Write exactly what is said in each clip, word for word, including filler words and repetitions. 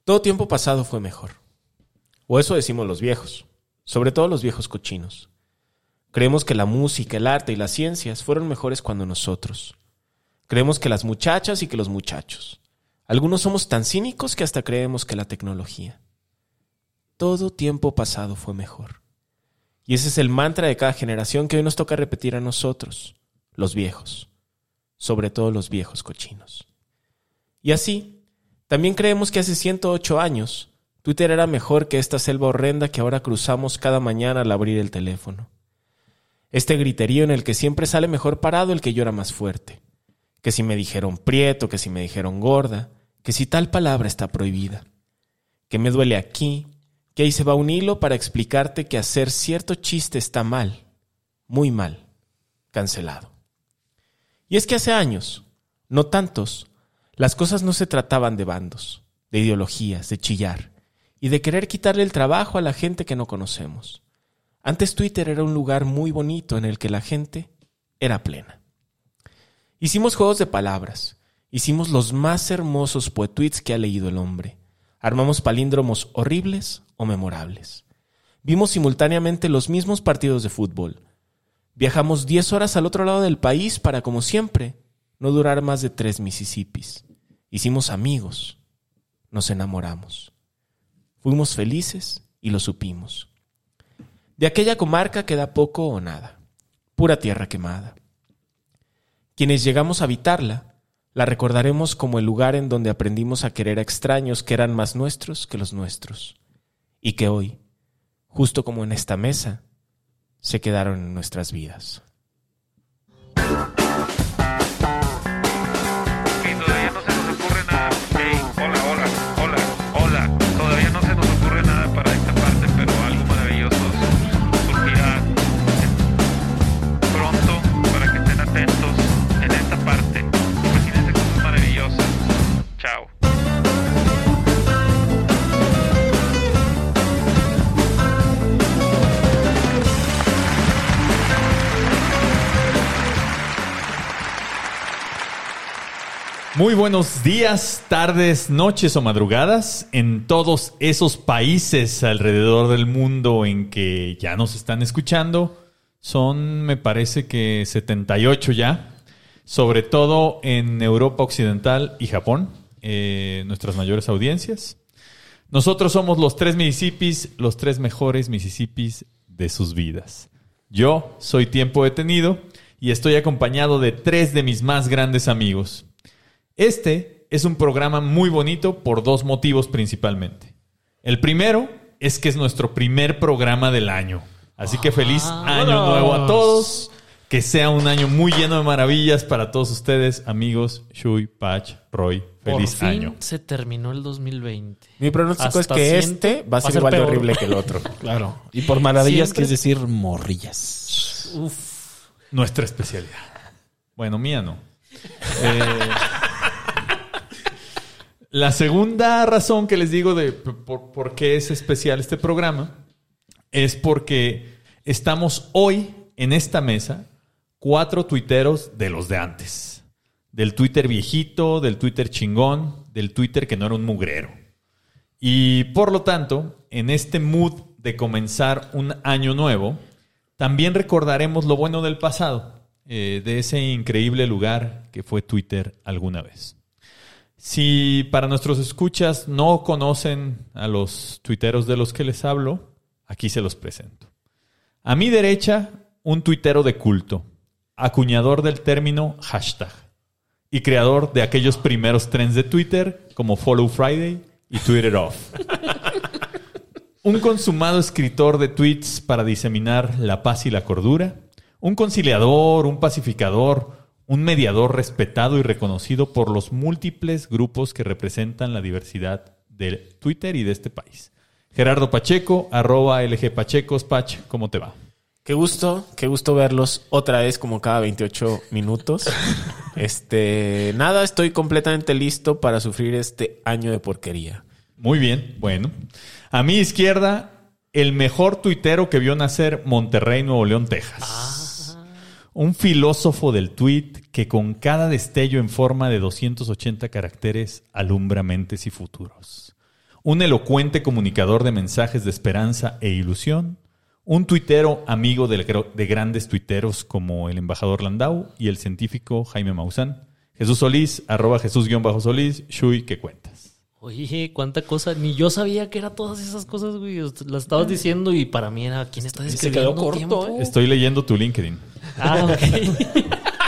Todo tiempo pasado fue mejor. O eso decimos los viejos, sobre todo los viejos cochinos. Creemos que la música, el arte y las ciencias fueron mejores cuando nosotros. Creemos que las muchachas y que los muchachos. Algunos somos tan cínicos que hasta creemos que la tecnología. Todo tiempo pasado fue mejor. Y ese es el mantra de cada generación que hoy nos toca repetir a nosotros, los viejos, sobre todo los viejos cochinos. Y así, también creemos que hace ciento ocho años, Twitter era mejor que esta selva horrenda que ahora cruzamos cada mañana al abrir el teléfono. Este griterío en el que siempre sale mejor parado el que llora más fuerte. Que si me dijeron prieto, que si me dijeron gorda, que si tal palabra está prohibida. Que me duele aquí, que ahí se va un hilo para explicarte que hacer cierto chiste está mal, muy mal, cancelado. Y es que hace años, no tantos, las cosas no se trataban de bandos, de ideologías, de chillar y de querer quitarle el trabajo a la gente que no conocemos. Antes Twitter era un lugar muy bonito en el que la gente era plena. Hicimos juegos de palabras, hicimos los más hermosos poetweets que ha leído el hombre. Armamos palíndromos horribles o memorables. Vimos simultáneamente los mismos partidos de fútbol. Viajamos diez horas al otro lado del país para, como siempre, no durar más de tres Mississippis. Hicimos amigos. Nos enamoramos. Fuimos felices y lo supimos. De aquella comarca queda poco o nada. Pura tierra quemada. Quienes llegamos a habitarla, la recordaremos como el lugar en donde aprendimos a querer a extraños que eran más nuestros que los nuestros. Y que hoy, justo como en esta mesa, se quedaron en nuestras vidas. Muy buenos días, tardes, noches o madrugadas en todos esos países alrededor del mundo en que ya nos están escuchando. Son, me parece que setenta y ocho ya, sobre todo en Europa Occidental y Japón, eh, nuestras mayores audiencias. Nosotros somos los tres Mississippis, los tres mejores Mississippis de sus vidas. Yo soy Tiempo Detenido y estoy acompañado de tres de mis más grandes amigos. Este es un programa muy bonito por dos motivos principalmente. El primero es que es nuestro primer programa del año. Así que feliz año nuevo a todos. Que sea un año muy lleno de maravillas para todos ustedes, amigos. Shui, Pach, Roy, feliz por fin año. Se terminó el dos mil veinte. Mi pronóstico Hasta es que siento, este va a ser, va a ser igual peor. de horrible que el otro. Claro. Y por maravillas, Siempre. que es decir, morrillas. Uf. Nuestra especialidad. Bueno, mía no. Eh, la segunda razón que les digo de por, por qué es especial este programa es porque estamos hoy en esta mesa cuatro tuiteros de los de antes. Del Twitter viejito, del Twitter chingón, del Twitter que no era un mugrero. Y por lo tanto, en este mood de comenzar un año nuevo, también recordaremos lo bueno del pasado, eh, de ese increíble lugar que fue Twitter alguna vez. Si para nuestros escuchas no conocen a los tuiteros de los que les hablo, aquí se los presento. A mi derecha, un tuitero de culto, acuñador del término hashtag y creador de aquellos primeros trends de Twitter como Follow Friday y Twitter Off. Un consumado escritor de tweets para diseminar la paz y la cordura, un conciliador, un pacificador, un mediador respetado y reconocido por los múltiples grupos que representan la diversidad de Twitter y de este país. Gerardo Pacheco, arroba L G Pachecos. Pach, ¿cómo te va? Qué gusto, qué gusto verlos otra vez como cada veintiocho minutos. Este, nada, estoy completamente listo para sufrir este año de porquería. Muy bien, bueno. A mi izquierda, el mejor tuitero que vio nacer Monterrey, Nuevo León, Texas. Ah. Un filósofo del tweet que con cada destello en forma de doscientos ochenta caracteres alumbra mentes y futuros. un elocuente comunicador de mensajes de esperanza e ilusión, un tuitero amigo de, de grandes tuiteros como el embajador Landau y el científico Jaime Maussan. Jesús Solís, arroba Jesús-Solís, Shui, ¿qué cuentas? Oye, cuánta cosa. Ni yo sabía que eran todas esas cosas, güey. Las estabas diciendo y para mí era ¿quién está se escribiendo? quedó corto, tiempo? ¿eh? Estoy leyendo tu LinkedIn. Ah, ok.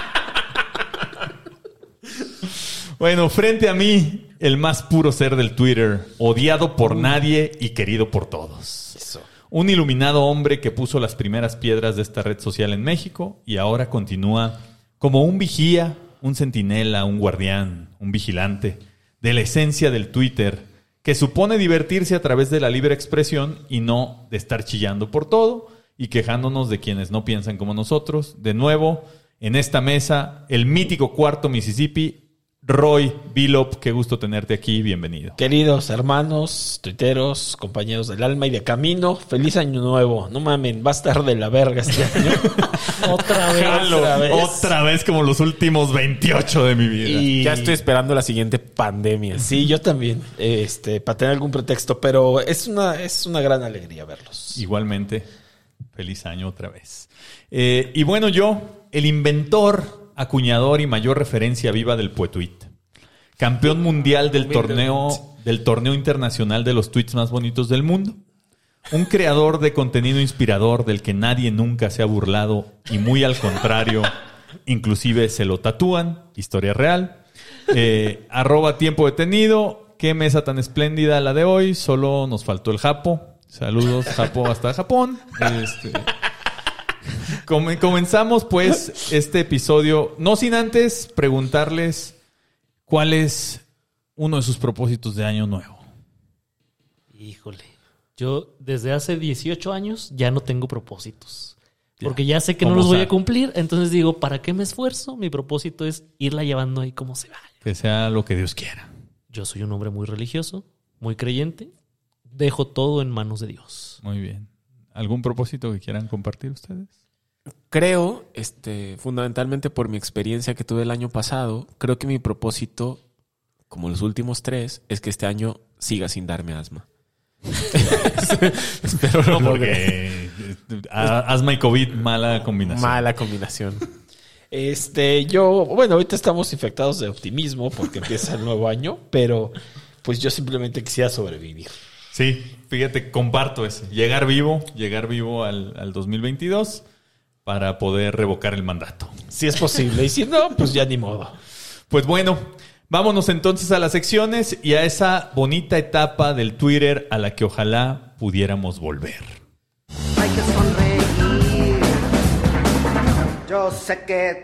Bueno, frente a mí, el más puro ser del Twitter, odiado por nadie y querido por todos. Eso. Un iluminado hombre que puso las primeras piedras de esta red social en México y ahora continúa como un vigía, un centinela, un guardián, un vigilante de la esencia del Twitter, que supone divertirse a través de la libre expresión y no de estar chillando por todo y quejándonos de quienes no piensan como nosotros. De nuevo, en esta mesa, el mítico Cuarto Mississippi, Roy Bilop, qué gusto tenerte aquí, bienvenido. Queridos hermanos, tuiteros, compañeros del alma y de camino, feliz año nuevo. No mamen, va a estar de la verga este año. Otra vez. Jalo, otra vez. otra vez como los últimos veintiocho de mi vida. Y Ya estoy esperando la siguiente pandemia. sí, yo también, este, para tener algún pretexto, pero es una, es una gran alegría verlos. Igualmente, feliz año otra vez. Eh, y bueno, yo, el inventor, acuñador y mayor referencia viva del Poetuit. Campeón mundial del torneo, del torneo internacional de los tweets más bonitos del mundo. Un creador de contenido inspirador del que nadie nunca se ha burlado y muy al contrario, inclusive se lo tatúan. Historia real. Eh, arroba tiempo detenido. Qué mesa tan espléndida la de hoy. Solo nos faltó el Japo. Saludos, Japo, hasta Japón. Este... Come- comenzamos pues este episodio, no sin antes preguntarles cuál es uno de sus propósitos de año nuevo. Híjole. Yo desde hace dieciocho años ya no tengo propósitos. Porque ya sé que no Como los voy sea. a cumplir. Entonces digo, ¿para qué me esfuerzo? Mi propósito es irla llevando ahí como se vaya. Que sea lo que Dios quiera. Yo soy un hombre muy religioso, muy creyente. Dejo todo en manos de Dios. Muy bien. ¿Algún propósito que quieran compartir ustedes? Creo, este, fundamentalmente por mi experiencia que tuve el año pasado, creo que mi propósito, como los últimos tres, es que este año siga sin darme asma. Espero No, lo logre. porque a- asma y COVID, mala combinación. Mala combinación. Este, yo, bueno, ahorita estamos infectados de optimismo porque empieza el nuevo año, pero pues yo simplemente quisiera sobrevivir. Sí, fíjate, comparto ese. Llegar vivo, llegar vivo al, al dos mil veintidós para poder revocar el mandato. Si es posible. Y si no, pues ya ni modo. Pues bueno, vámonos entonces a las secciones y a esa bonita etapa del Twitter a la que ojalá pudiéramos volver. Hay que sonreír. Yo sé que...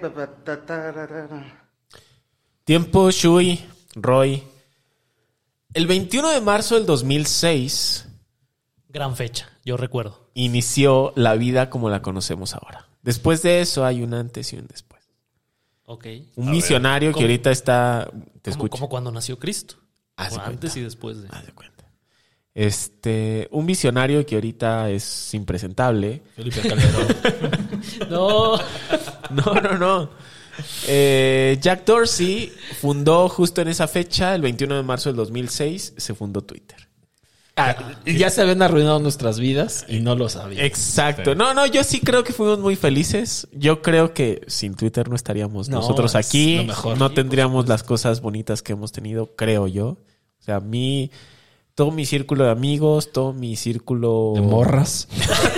Tiempo, Shui, Roy. El veintiuno de marzo del dos mil seis Gran fecha, yo recuerdo. inició la vida como la conocemos ahora. Después de eso hay un antes y un después. Ok. Un misionario que ¿cómo? ahorita está... Te Como, escucho. como cuando nació Cristo. Haz de O antes cuenta. y después de... Haz de cuenta. Este, un visionario que ahorita es impresentable. Felipe Calderón. No. No, no, no. Eh, Jack Dorsey fundó justo en esa fecha, el veintiuno de marzo del dos mil seis, se fundó Twitter. Ah, ya se habían arruinado nuestras vidas y no lo sabía. Exacto. Sí. No, no, yo sí creo que fuimos muy felices. Yo creo que sin Twitter no estaríamos No, nosotros es aquí. lo mejor. No Sí, tendríamos las cosas bonitas que hemos tenido, creo yo. O sea, a mí, todo mi círculo de amigos, todo mi círculo... De morras.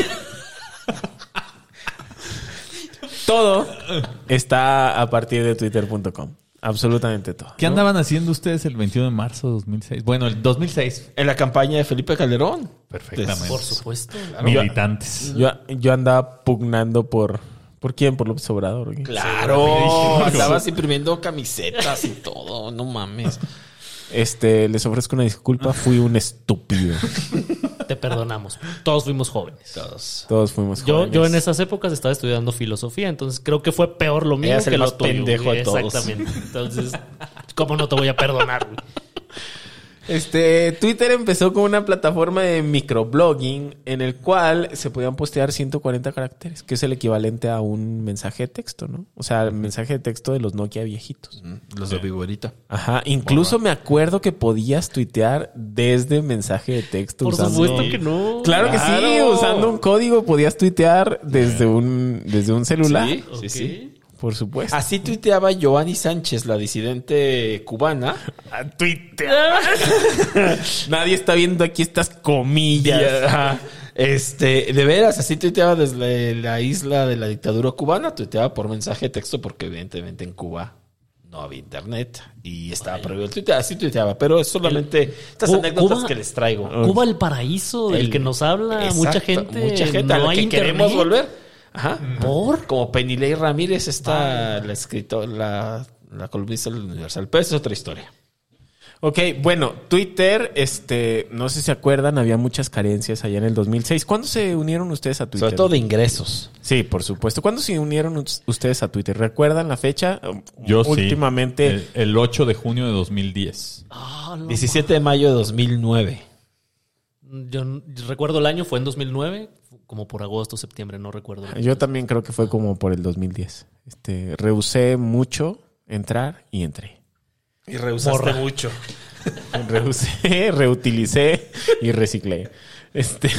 Todo está a partir de twitter punto com. Absolutamente todo. ¿Qué ¿no? andaban haciendo ustedes el veintiuno de marzo de dos mil seis? Bueno, el dos mil seis. En la campaña de Felipe Calderón. Perfectamente. Por supuesto. Militantes. Yo, yo andaba pugnando por... ¿Por quién? Por López Obrador. ¿ok? Claro. Estabas imprimiendo camisetas y todo. No mames. Este, les ofrezco una disculpa. Fui un estúpido. Te perdonamos. Todos fuimos jóvenes. Todos. Todos fuimos Yo, jóvenes. yo en esas épocas estaba estudiando filosofía, entonces creo que fue peor lo mío Eras el que lo más tuyo. pendejo güey. de todos. Exactamente. Entonces, ¿cómo no te voy a perdonar, güey? Este, Twitter empezó como una plataforma de microblogging en el cual se podían postear ciento cuarenta caracteres, que es el equivalente a un mensaje de texto, ¿no? O sea, el mensaje de texto de los Nokia viejitos. Los de Viborita. Ajá, incluso me acuerdo que podías tuitear desde mensaje de texto. Por usando- supuesto que no. Claro que sí, Claro. usando un código podías tuitear desde un, desde un celular. Sí, Ok. sí, sí. Por supuesto. Así tuiteaba Giovanni Sánchez, la disidente cubana. Twitter. Nadie está viendo aquí estas comillas. Ajá. Este, de veras, así tuiteaba desde la isla de la dictadura cubana, tuiteaba por mensaje de texto porque evidentemente en Cuba no había internet y estaba prohibido el tuitear, así tuiteaba, pero es solamente estas Cu- anécdotas Cuba- que les traigo. Cuba, el paraíso del El- que nos habla Exacto, mucha gente. mucha gente a no la hay que queremos internet. volver. Ajá. ¿Por? Como Penilei Ramírez está la escritora, la, la columnista del Universal, pero esa es otra historia. Ok, bueno, Twitter, este, no sé si se acuerdan, había muchas carencias allá en el dos mil seis. ¿Cuándo se unieron ustedes a Twitter? Sobre todo de ingresos. Sí, por supuesto. ¿Cuándo se unieron us- ustedes a Twitter? ¿Recuerdan la fecha? Yo sí. Últimamente. El, el ocho de junio de dos mil diez. Ah, no. diecisiete de mayo de dos mil nueve. Yo n- recuerdo el año, fue en dos mil nueve, como por agosto, septiembre, no recuerdo. Yo también creo que fue como por el dos mil diez. Este, rehusé mucho entrar y entré. Y rehusaste Borra. mucho. Rehusé, reutilicé y reciclé. Este.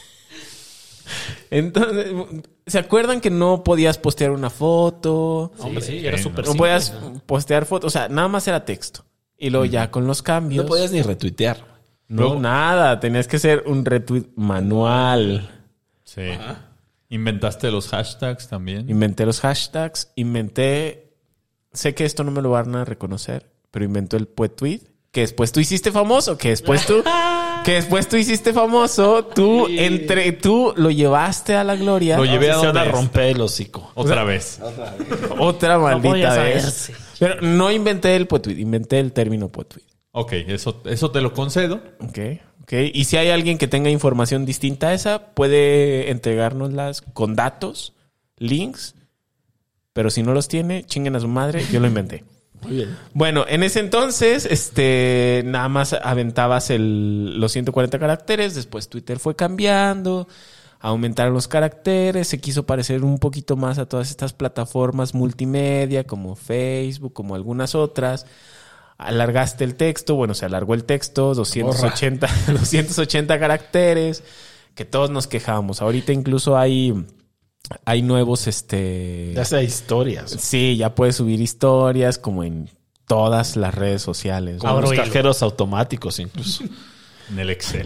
Entonces, ¿se acuerdan que no podías postear una foto? Sí, sí, era sí, súper No simple, podías ¿no? postear fotos, o sea, nada más era texto. Y luego ya con los cambios. No podías ni retuitear. No, Luego- nada, tenías que hacer un retweet manual. Sí. Inventaste los hashtags también. Inventé los hashtags, inventé, sé que esto no me lo van a reconocer, pero inventó el Puetweet, que después tú hiciste famoso, que después tú, que después tú hiciste famoso, tú entre, tú lo llevaste a la gloria. Lo llevé a Se van donde a es. romper el hocico. Otra vez. Otra No maldita podía vez. saberse. Pero no inventé el Puetweet, inventé el término Puetweet. Ok, eso, eso te lo concedo. Ok, ok. Y si hay alguien que tenga información distinta a esa, puede entregárnoslas con datos, links. Pero si no los tiene, chinguen a su madre, yo lo inventé. Muy bien. Bueno, en ese entonces, este, nada más aventabas el, los ciento cuarenta caracteres. Después Twitter fue cambiando, aumentaron los caracteres, se quiso parecer un poquito más a todas estas plataformas multimedia como Facebook, como algunas otras. Alargaste el texto, bueno, se alargó el texto, doscientos ochenta, doscientos ochenta caracteres, que todos nos quejábamos. Ahorita incluso hay, hay nuevos, este... Ya sea historias. Sí, ya puedes subir historias como en todas las redes sociales. Como Abro los hilo. cajeros automáticos incluso. En el Excel.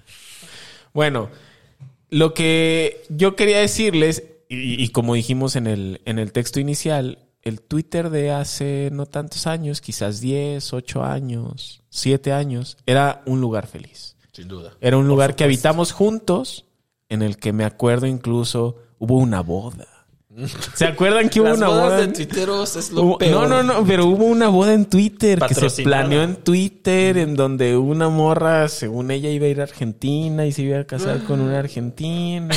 Bueno, lo que yo quería decirles, y, y como dijimos en el, en el texto inicial, el Twitter de hace no tantos años, quizás diez, ocho años, siete años, era un lugar feliz. Sin duda. Era un lugar que habitamos juntos, en el que me acuerdo incluso hubo una boda. ¿Se acuerdan que hubo Las una bodas boda? de en- tuiteros es lo Hubo- peor. No, no, no, pero hubo una boda en Twitter que se Patrocinada. planeó en Twitter en donde una morra, según ella, iba a ir a Argentina y se iba a casar con un argentino.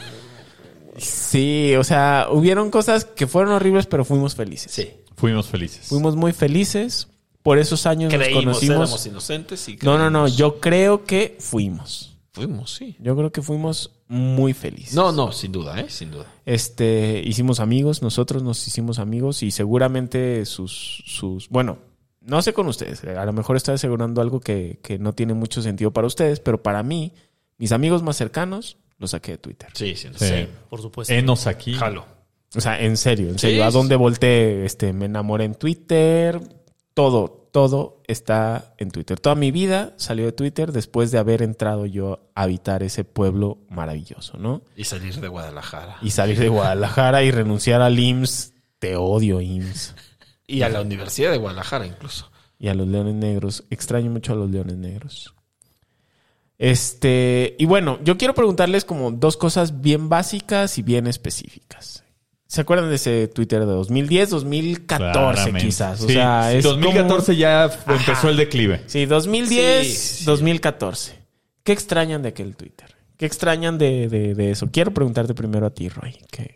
Sí, o sea, hubieron cosas que fueron horribles, pero fuimos felices. Sí. Fuimos felices. Fuimos muy felices. Por esos años Creímos, nos éramos conocimos. inocentes y No, no, no, creímos. yo creo que fuimos. Fuimos, sí. Yo creo que fuimos muy felices. No, no, sin duda, ¿eh? Sin duda. Este, hicimos amigos, nosotros nos hicimos amigos y seguramente sus, sus, bueno, no sé con ustedes, a lo mejor estoy asegurando algo que, que no tiene mucho sentido para ustedes, pero para mí, mis amigos más cercanos los saqué de Twitter. Sí, sin Sí. duda. Por supuesto. Enos aquí. Jalo. O sea, en serio, en Sí, serio, a sí. dónde volteé, este, me enamoré en Twitter, todo, todo está en Twitter. Toda mi vida salió de Twitter después de haber entrado yo a habitar ese pueblo maravilloso, ¿no? Y salir de Guadalajara. Y salir de Guadalajara y renunciar al I M S S. Te odio, I M S S. Y a la Universidad de Guadalajara incluso. Y a los Leones Negros. Extraño mucho a los Leones Negros. Este, y bueno, yo quiero preguntarles como dos cosas bien básicas y bien específicas. ¿Se acuerdan de ese Twitter de dos mil diez, dos mil catorce Claramente. quizás? O Sí, sea, es dos mil catorce como- ya f- empezó el declive. Sí, dos mil diez, Sí, sí. dos mil catorce. ¿Qué extrañan de aquel Twitter? ¿Qué extrañan de, de, de eso? Quiero preguntarte primero a ti, Roy. ¿Qué?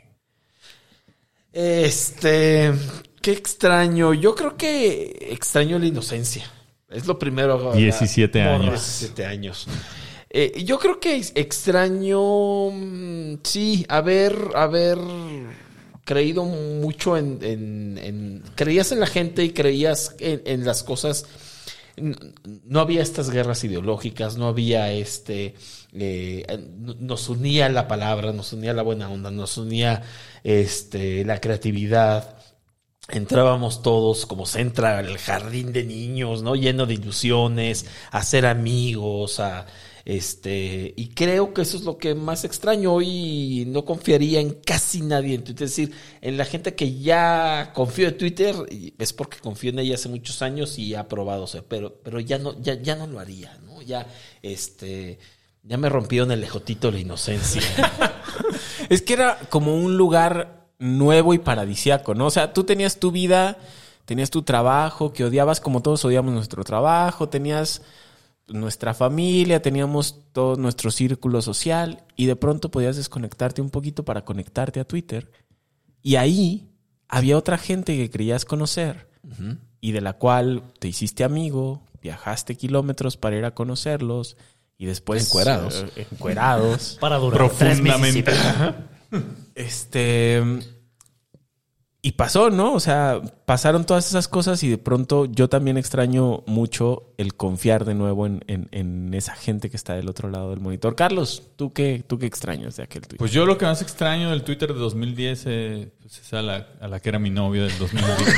Este, qué extraño. Yo creo que extraño la inocencia. Es lo primero. diecisiete la- años. diecisiete años. Eh, yo creo que extraño, mm, sí, haber, haber creído mucho en, en, en... Creías en la gente y creías en, en las cosas. No había estas guerras ideológicas, no había este... Eh, nos unía la palabra, nos unía la buena onda, nos unía este, la creatividad. Entrábamos todos como se entra al jardín de niños, ¿no? Lleno de ilusiones, a ser amigos, a este, y creo que eso es lo que más extraño. Hoy no confiaría en casi nadie en Twitter. Es decir, en la gente que ya confío en Twitter, es porque confío en ella hace muchos años y ha probado, o sea, pero, pero ya no, ya, ya no lo haría, ¿no? Ya, este, ya me rompieron el lejotito la inocencia. Es que era como un lugar nuevo y paradisiaco, ¿no? O sea, tú tenías tu vida, tenías tu trabajo, que odiabas como todos odiamos nuestro trabajo, tenías nuestra familia, teníamos todo nuestro círculo social y de pronto podías desconectarte un poquito para conectarte a Twitter. Y ahí había otra gente que creías conocer uh-huh. y de la cual te hiciste amigo, viajaste kilómetros para ir a conocerlos y después... Encuerados. Eh, encuerados. Para durar tres meses. Profundamente. Este... Y pasó, ¿no? O sea, pasaron todas esas cosas y de pronto yo también extraño mucho el confiar de nuevo en, en, en esa gente que está del otro lado del monitor. Carlos, ¿tú qué, tú qué extrañas de aquel Twitter? Pues yo lo que más extraño del Twitter de dos mil diez eh, pues es a la, a la que era mi novia del dos mil diez.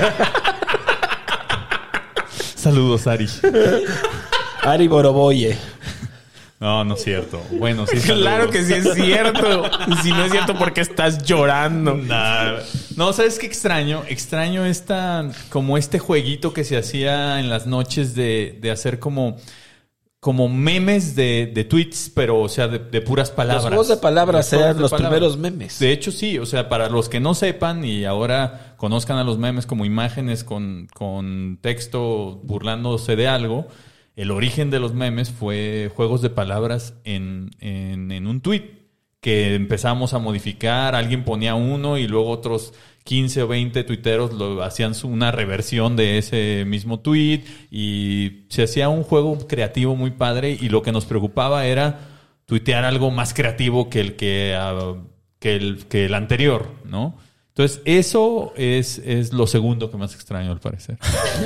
Saludos, Ari. Ari Boroboye. No, no es cierto. Bueno, sí. Claro saludos. que sí es cierto. Y si no es cierto, ¿por qué estás llorando? Nah. No, ¿sabes qué extraño? Extraño esta, como este jueguito que se hacía en las noches de, de hacer como, como memes de, de tweets, pero, o sea, de, de puras palabras. Los juegos de palabras Los juegos eran de los palabras. primeros memes. De hecho, sí. O sea, para los que no sepan y ahora conozcan a los memes como imágenes con, con texto burlándose de algo, el origen de los memes fue juegos de palabras en, en, en un tweet que empezamos a modificar. Alguien ponía uno y luego otros quince o veinte tuiteros lo hacían su, una reversión de ese mismo tweet y se hacía un juego creativo muy padre y lo que nos preocupaba era tuitear algo más creativo que el, que, uh, que el, que el anterior, ¿no? Entonces, eso es, es lo segundo que más extraño, al parecer.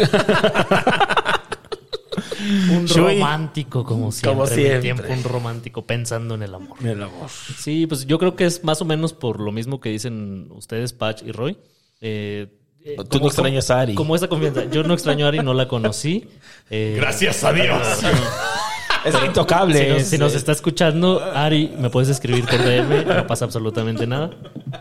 Un Chuy. romántico, como siempre. Como en mi siempre. tiempo, un romántico pensando en el amor. El amor. Sí, pues yo creo que es más o menos por lo mismo que dicen ustedes, Patch y Roy. Eh, eh, Tú como- no extrañas a Ari. Como esa confianza. Yo no extraño a Ari, no la conocí. Eh, Gracias a Dios. Es intocable. Si nos, es, si nos eh, está escuchando, Ari, me puedes escribir por D M, no pasa absolutamente nada.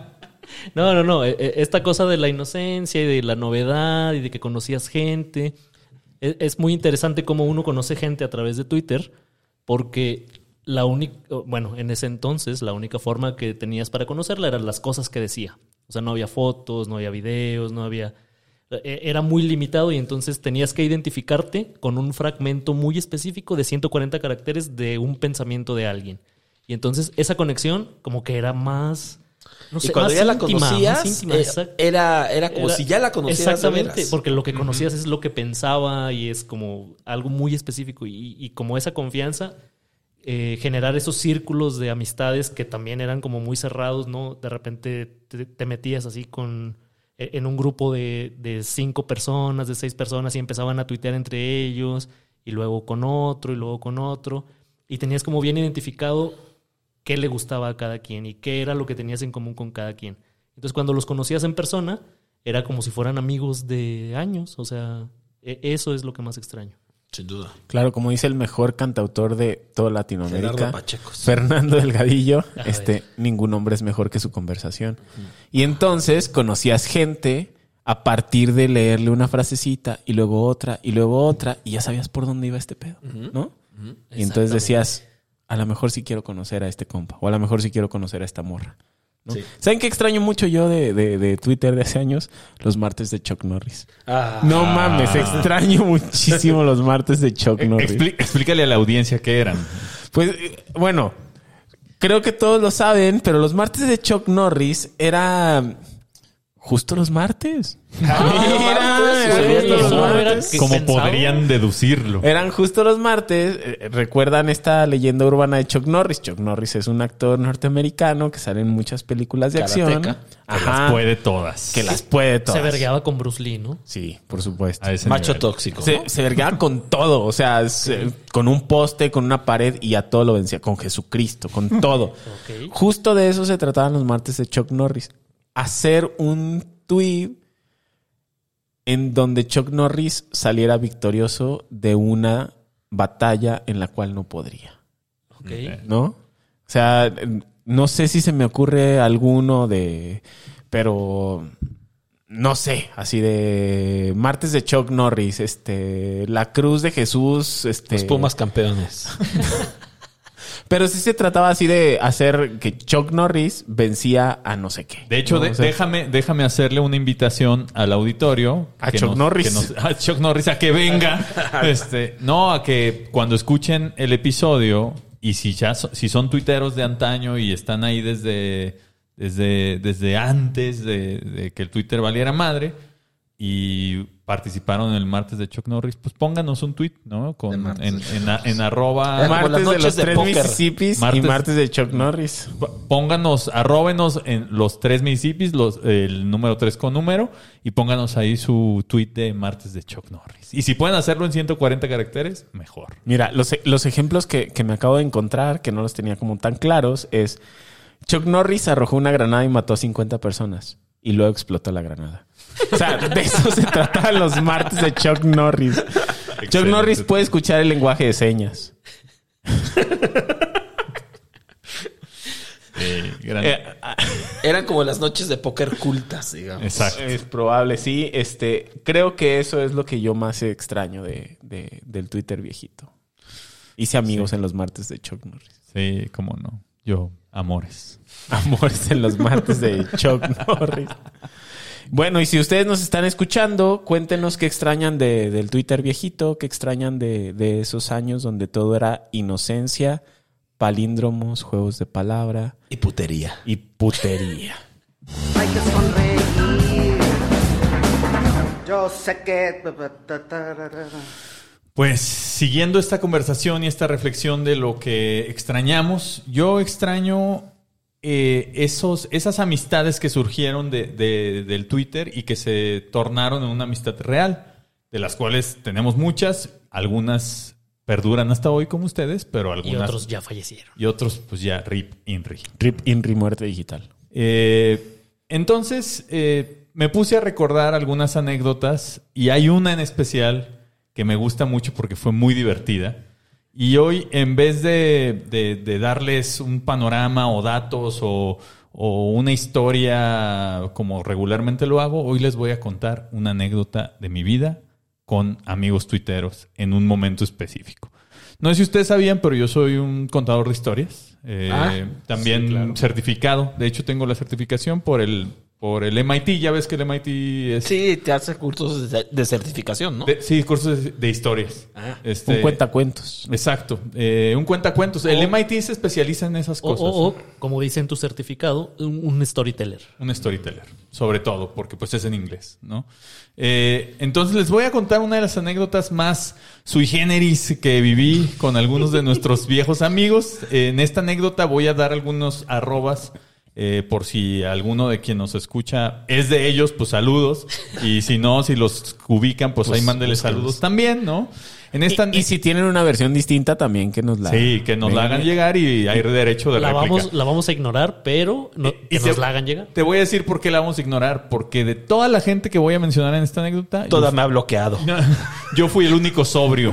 No, no, no. eh, eh, Esta cosa de la inocencia y de la novedad y de que conocías gente. Es, es muy interesante cómo uno conoce gente a través de Twitter, porque la única, bueno, en ese entonces la única forma que tenías para conocerla eran las cosas que decía. O sea, no había fotos, no había videos, no había... Era muy limitado y entonces tenías que identificarte con un fragmento muy específico de ciento cuarenta caracteres de un pensamiento de alguien. Y entonces esa conexión como que era más... No sé, y cuando más ya la íntima, conocías, más íntima, eh, exacto. era, era como Era- si ya la conocieras. de Exactamente, veras. porque lo que conocías es lo que pensaba y es como algo muy específico. Y, y como esa confianza, eh, generar esos círculos de amistades que también eran como muy cerrados, ¿no? De repente te, te metías así con en un grupo de, de cinco personas, de seis personas y empezaban a tuitear entre ellos y luego con otro y luego con otro. Y tenías como bien identificado qué le gustaba a cada quien y qué era lo que tenías en común con cada quien. Entonces, cuando los conocías en persona, era como si fueran amigos de años. O sea, e- eso es lo que más extraño. Sin duda. Claro, como dice el mejor cantautor de toda Latinoamérica, Gerardo Pacheco. Fernando Delgadillo, A este, ver. ningún hombre es mejor que su conversación. Y entonces conocías gente a partir de leerle una frasecita y luego otra y luego otra y ya sabías por dónde iba este pedo, ¿no? Y entonces decías, a lo mejor sí quiero conocer a este compa o a lo mejor sí quiero conocer a esta morra, ¿no? Sí. ¿Saben qué extraño mucho yo de, de, de Twitter de hace años? Los martes de Chuck Norris. Ah, No mames, extraño muchísimo los martes de Chuck Norris. Expli- explícale a la audiencia qué eran. Pues, eh, bueno, creo que todos lo saben, pero los martes de Chuck Norris era Justo los martes. Mira, eran justo los ¿Cómo era martes. que ¿Cómo pensaba? podrían deducirlo? Eran justo los martes. Eh, ¿Recuerdan esta leyenda urbana de Chuck Norris? Chuck Norris es un actor norteamericano que sale en muchas películas de acción. Karateca. Que las puede todas. Que las puede todas. Se vergueaba con Bruce Lee, ¿no? Sí, por supuesto. A ese Macho nivel. tóxico. Se, ¿no? se vergueaba con todo, o sea, se- con un poste, con una pared y a todo lo vencía, con Jesucristo, con todo. Ok. Justo de eso se trataban los martes de Chuck Norris. Hacer un tweet en donde Chuck Norris saliera victorioso de una batalla en la cual no podría, Ok. ¿no? O sea, no sé si se me ocurre alguno de... Pero... No sé, así de martes de Chuck Norris, este, la cruz de Jesús, este, Los Pumas campeones. pero sí se trataba así de hacer que Chuck Norris vencía a no sé qué. De hecho, ¿no? de- O sea, déjame, déjame hacerle una invitación al auditorio. A que Chuck Norris. que nos- a Chuck Norris, a que venga. este, no, a que cuando escuchen el episodio y si ya so- si son tuiteros de antaño y están ahí desde, desde, desde antes de, de que el Twitter valiera madre y participaron en el martes de Chuck Norris, pues pónganos un tweet, ¿no? De Con, martes. en, en, a- en arroba... Era como las martes de noches los de tres póker. Mississippis Martes- y martes de Chuck Norris. Pónganos, arróbenos en los tres Mississippis, los, el número tres con número, y pónganos ahí su tweet de martes de Chuck Norris. Y si pueden hacerlo en ciento cuarenta caracteres, mejor. Mira, los, los ejemplos que, que me acabo de encontrar, que no los tenía como tan claros, es Chuck Norris arrojó una granada y mató a cincuenta personas. Y luego explotó la granada. O sea, de eso se trataban los martes de Chuck Norris. Chuck Excelente. Norris puede escuchar el lenguaje de señas. Eh, gran- Eh, ah, Eran como las noches de póker cultas, digamos. Exacto. es probable, sí. Este, creo que eso es lo que yo más extraño de, de- del Twitter viejito. Hice amigos en los martes de Chuck Norris. Sí, cómo no. Yo, amores. Amores en los martes de Chuck Norris. Bueno, y si ustedes nos están escuchando, cuéntenos qué extrañan de, del Twitter viejito, qué extrañan de, de esos años donde todo era inocencia, palíndromos, juegos de palabra Y putería. y putería. Hay que sonreír. Yo sé que... Pues siguiendo esta conversación y esta reflexión de lo que extrañamos, yo extraño eh, esos, esas amistades que surgieron de, de- del Twitter y que se tornaron en una amistad real, de las cuales tenemos muchas, algunas perduran hasta hoy como ustedes, pero Y algunas otros ya fallecieron. y otros pues ya rip inri. Rip Inri muerte digital. Eh, entonces, eh, me puse a recordar algunas anécdotas y hay una en especial que me gusta mucho porque fue muy divertida. Y hoy, en vez de, de- de darles un panorama o datos o, o una historia como regularmente lo hago, hoy les voy a contar una anécdota de mi vida con amigos tuiteros en un momento específico. No sé si ustedes sabían, pero yo soy un contador de historias. Eh, Ah, también sí, claro. certificado. De hecho, tengo la certificación por el, por el M I T. Ya ves que el M I T es... Sí, te hace cursos de, de certificación, ¿no? de- sí, cursos de, de historias. Ah. Este, Un cuentacuentos. Exacto. Eh, un cuentacuentos. El O- M I T se especializa en esas O, cosas. o- o, como dice en tu certificado, un, un storyteller. Un storyteller, sobre todo, porque pues es en inglés, ¿no? Eh, entonces les voy a contar una de las anécdotas más sui generis que viví con algunos de nuestros viejos amigos. Eh, en esta anécdota voy a dar algunos arrobas eh, por si alguno de quien nos escucha es de ellos, pues saludos. Y si no, si los ubican, pues, Pues, ahí mándenles búsquenlos. saludos también, ¿no? En esta... Y, y si tienen una versión distinta también que nos la... sí, que nos la hagan llegar y hay derecho de La réplica. vamos, la vamos a ignorar, pero no, Y- que y nos te- la hagan llegar. Te voy a decir por qué la vamos a ignorar. Porque de toda la gente que voy a mencionar en esta anécdota, Toda yo, me ha bloqueado. yo fui el único sobrio.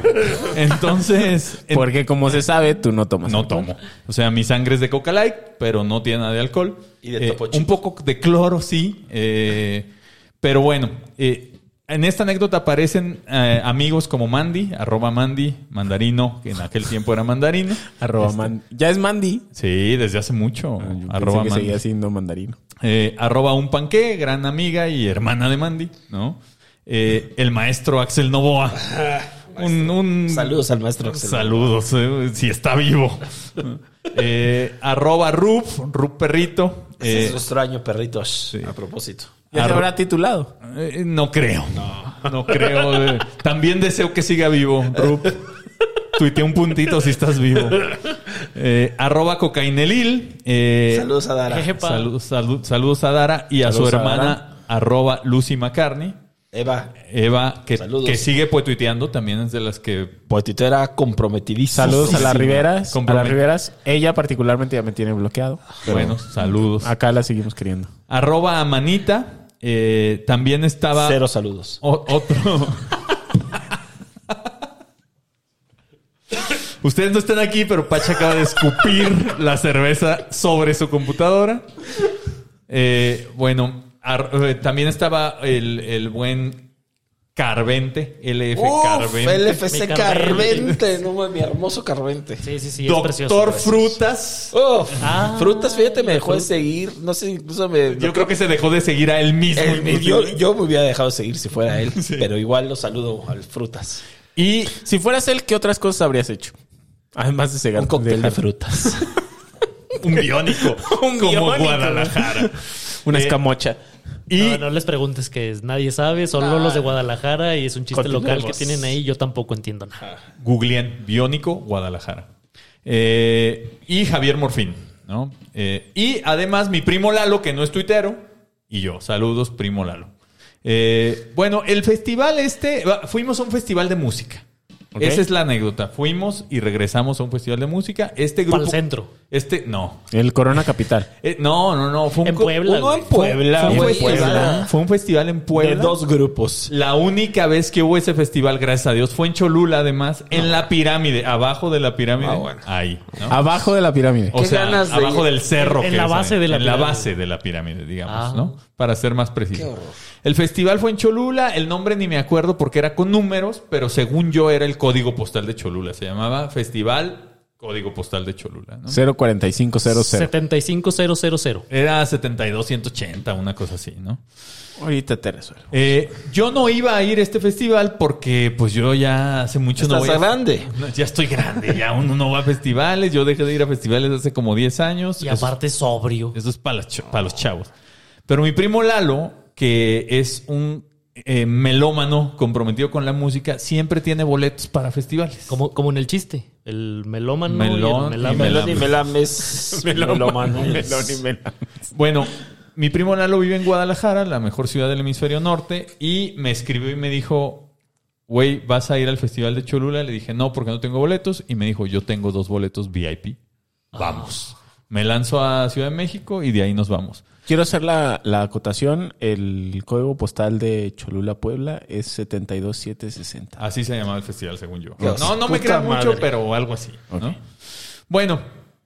Entonces, en- Porque como se sabe, tú no tomas no alcohol. tomo. O sea, mi sangre es de Coca Light, pero no tiene nada de alcohol. Y de Eh, Topo Chico. un poco de cloro, sí. eh, pero bueno, eh, en esta anécdota aparecen eh, amigos como Mandy, arroba Mandy, Mandarino, que en aquel tiempo era Mandarino. Arroba Este, man- Ya es Mandy. Sí, desde hace mucho. Yo pensé arroba que Mandy. seguía siendo mandarino. Eh, arroba un panqué, gran amiga y hermana de Mandy, ¿no? Eh, el maestro Axel Novoa. un, un- Saludos al maestro Axel. Saludos, eh, si está vivo. Eh, arroba Rub, Rub Perrito. Ese Eh, es nuestro año, perritos. sí. A propósito. Ya se Arro- habrá titulado. Eh, no creo. No, no creo. Eh, También deseo que siga vivo, Rup. Tuitea un puntito si estás vivo. Eh, arroba cocainelil. Eh, Saludos a Dara. Epa. salud- salud- saludos a Dara y a Saludos su a hermana, Dara. arroba Lucy McCartney. Eva, Eva, que, Saludos. que sigue poetuiteando, también es de las que... poetitera comprometidísima. Saludos a las Sí, Riveras. A compromet- las Riveras. Ella particularmente ya me tiene bloqueado. pero Bueno, saludos. Acá la seguimos queriendo. Arroba Amanita. Eh, también estaba... Cero saludos. o- otro... Ustedes no están aquí, pero Pacha acaba de escupir la cerveza sobre su computadora. Eh, bueno, ar- eh, también estaba el, el buen Carvente, L F Uf, Carvente. L F C Mi Carvente. Carvente. No, mames, mi hermoso Carvente. Sí, sí, sí. Es precioso. Doctor Gracias. Frutas. Uf, Ah, Frutas, fíjate, me dejó de seguir. No sé, incluso me... Yo creo que se dejó de seguir a él mismo. el- inclusive. yo, yo me hubiera dejado de seguir si fuera él. Pero igual lo saludo al Frutas. Y Si fueras él, ¿qué otras cosas habrías hecho? Además de cegar. Un cóctel de del- frutas. un biónico. Un como biónico. Guadalajara. Una Eh, escamocha. Y No, no les preguntes qué es. Nadie sabe, solo los de Guadalajara y es un chiste local que Continuemos. tienen ahí. Yo tampoco entiendo nada. googleen biónico Guadalajara. Eh, y Javier Morfín, ¿no? Eh, y además mi primo Lalo, que no es tuitero, y yo. Saludos, primo Lalo. Eh, bueno, el festival este, va, fuimos a un festival de música. Ok. Esa es la anécdota. Fuimos y regresamos a un festival de música. Este grupo... Pa'l centro. Este, no. El Corona Capital. Eh, no, no, no. Fue un En co- Puebla, uno güey. en Puebla. Fue un Fue, festival. Puebla. Fue un festival en Puebla. De dos grupos. La única vez que hubo ese festival, gracias a Dios, fue en Cholula, además, en la pirámide, abajo de la pirámide. Ah, bueno. Ahí, ¿no? Abajo de la pirámide. O Qué sea, ganas de abajo ir. del cerro. En que la es base ahí. de la En la pirámide. base de la pirámide, digamos, Ah. ¿no? Para ser más preciso. Qué horror. El festival fue en Cholula, el nombre ni me acuerdo porque era con números, pero según yo era el código postal de Cholula. Se llamaba Festival Código Postal de Cholula, ¿no? cero cuatro cinco cero cero. setenta y cinco mil. Era setenta y dos ciento ochenta, una cosa así, ¿no? Ahorita te resuelvo. Eh, yo no iba a ir a este festival porque pues yo ya hace mucho no Estás voy a... grande. No, ya estoy grande, ya uno no va a festivales. Yo dejé de ir a festivales hace como diez años. Y Eso- aparte sobrio. Eso es para los, ch- para los chavos. Pero mi primo Lalo, que es un eh, melómano comprometido con la música, siempre tiene boletos para festivales. Como, como en el chiste. El melómano Melón y el y melame. melón. Melón y Melames. Melómano. Melón y melón. Bueno, mi primo Lalo vive en Guadalajara, la mejor ciudad del hemisferio norte, y me escribió y me dijo, güey, ¿vas a ir al festival de Cholula? Le dije, no, porque no tengo boletos. Y me dijo, yo tengo dos boletos V I P. Vamos. Me lanzo a Ciudad de México y de ahí nos vamos. Quiero hacer la, la acotación. El código postal de Cholula, Puebla es setenta y dos mil setecientos sesenta. Así se llamaba el festival, según yo. Dios, no, no me puta crean mucho, madre. pero algo así, ¿no? Ok. Bueno,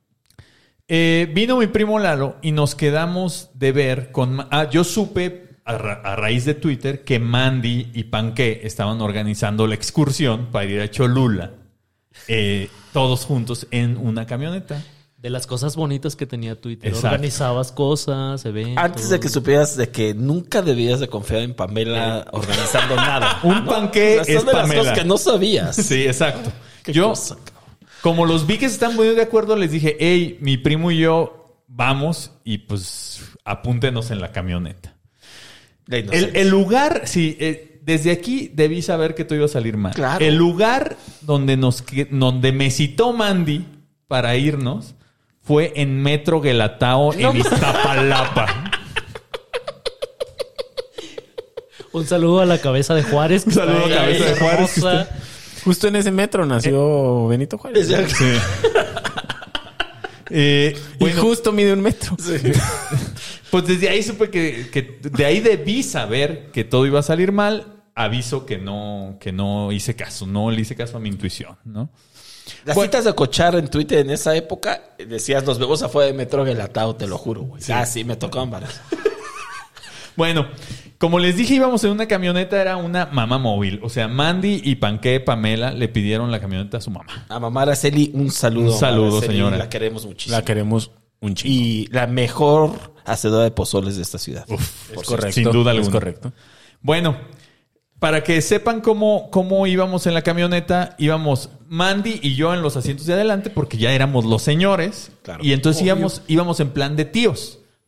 eh, vino mi primo Lalo y nos quedamos de ver con... Ma- Ah, yo supe a, ra- a raíz de Twitter que Mandy y Panqué estaban organizando la excursión para ir a Cholula, eh, todos juntos en una camioneta. De las cosas bonitas que tenía Twitter. Exacto. Organizabas cosas, eventos. Antes de que supieras de que nunca debías de confiar en Pamela organizando nada. Un panqué O sea, es son de las Pamela. cosas que no sabías. Sí, exacto. Qué Yo, cosa, cabrón. como los vi que se están poniendo de acuerdo, les dije, hey, mi primo y yo vamos y pues apúntenos en la camioneta. La El, inocencia. el lugar, sí, eh, desde aquí debí saber que todo iba a salir mal. Claro. El lugar donde nos que- donde me citó Mandy para irnos fue en Metro Guelatao en Iztapalapa. Un saludo a la cabeza de Juárez. que Un saludo está a ahí, Cabeza de Juárez, que hermosa. Justo en ese metro nació Benito Juárez. Ya- Sí. Eh, Y bueno, justo mide un metro. pues desde ahí supe que, que de ahí debí saber que todo iba a salir mal. Aviso que no, que no hice caso, no le hice caso a mi intuición, ¿no? Las Bueno. citas de cochar en Twitter en esa época, decías, nos vemos afuera de Metro Guelatao, te lo juro, güey. Ah, sí, me tocaban varias. Bueno, como les dije, íbamos en una camioneta, era una mamá móvil. O sea, Mandy y Panqué, Pamela, le pidieron la camioneta a su mamá. A mamá Araceli, un saludo. Un saludo, Araceli, señora. La queremos muchísimo. La queremos un chingo. Y la mejor hacedora de pozoles de esta ciudad. Es correcto. sin duda Es alguna. correcto. Bueno, para que sepan cómo, cómo íbamos en la camioneta, íbamos Mandy y yo en los asientos de adelante porque ya éramos los señores. Claro. Y entonces Obvio. íbamos, íbamos en plan de tíos.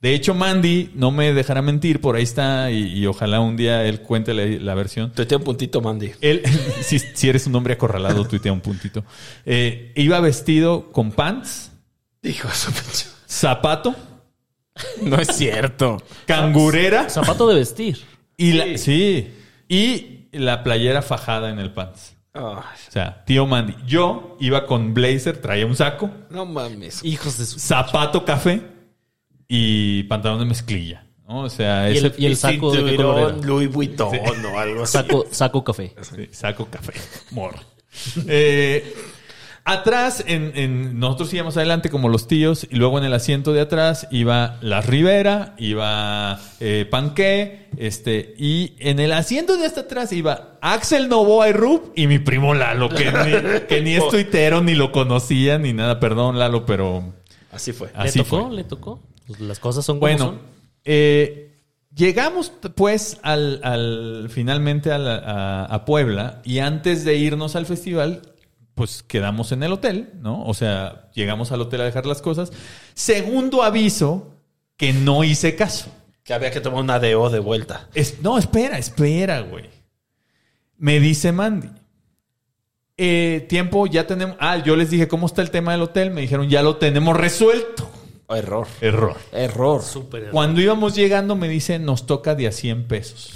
De hecho, Mandy no me dejará mentir, por ahí está, y, y ojalá un día él cuente la, la versión. Tuitea un puntito, Mandy. Él, si, si eres un hombre acorralado, tuitea un puntito. Eh, iba vestido con pants, Hijo de su pinche. zapato, No es cierto. cangurera Zapato de vestir. y la, sí, y la playera fajada en el pants. Ay, O sea, tío Mandy. Yo iba con blazer, traía un saco, no mames. Hijos de su... zapato café y pantalón de mezclilla, ¿no? O sea, Y ese el, y el saco de qué color era. Cinturón Louis Vuitton o algo así. Saco, saco café. sí, saco café, morro. Eh, atrás, en, en- nosotros íbamos adelante como los tíos, y luego en el asiento de atrás iba La Rivera, iba eh, Panqué, este, y en el asiento de hasta atrás iba Axel Novoa y Rub y mi primo Lalo, que ni, que ni es tuitero, ni lo conocía, ni nada. Perdón, Lalo, pero Así fue. así ¿Le tocó? fue. ¿Le tocó? Pues las cosas son como Bueno, son. eh, llegamos pues al, al finalmente a, la- a- a Puebla, y antes de irnos al festival, pues quedamos en el hotel, ¿no? O sea, llegamos al hotel a dejar las cosas. Segundo aviso que no hice caso. Que había que tomar una D O de vuelta. Es- no, espera, espera, güey. Me dice Mandy. Eh, tiempo, ya tenemos... Ah, yo les dije, ¿cómo está el tema del hotel? Me dijeron, ya lo tenemos resuelto. Error. Error. Error. Súper. Cuando íbamos llegando me dice, nos toca de a cien pesos.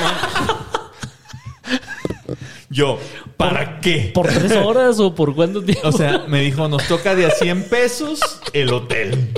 Yo, ¿para qué? ¿Por tres horas o por cuánto tiempo? O sea, me dijo, nos toca de a cien pesos el hotel.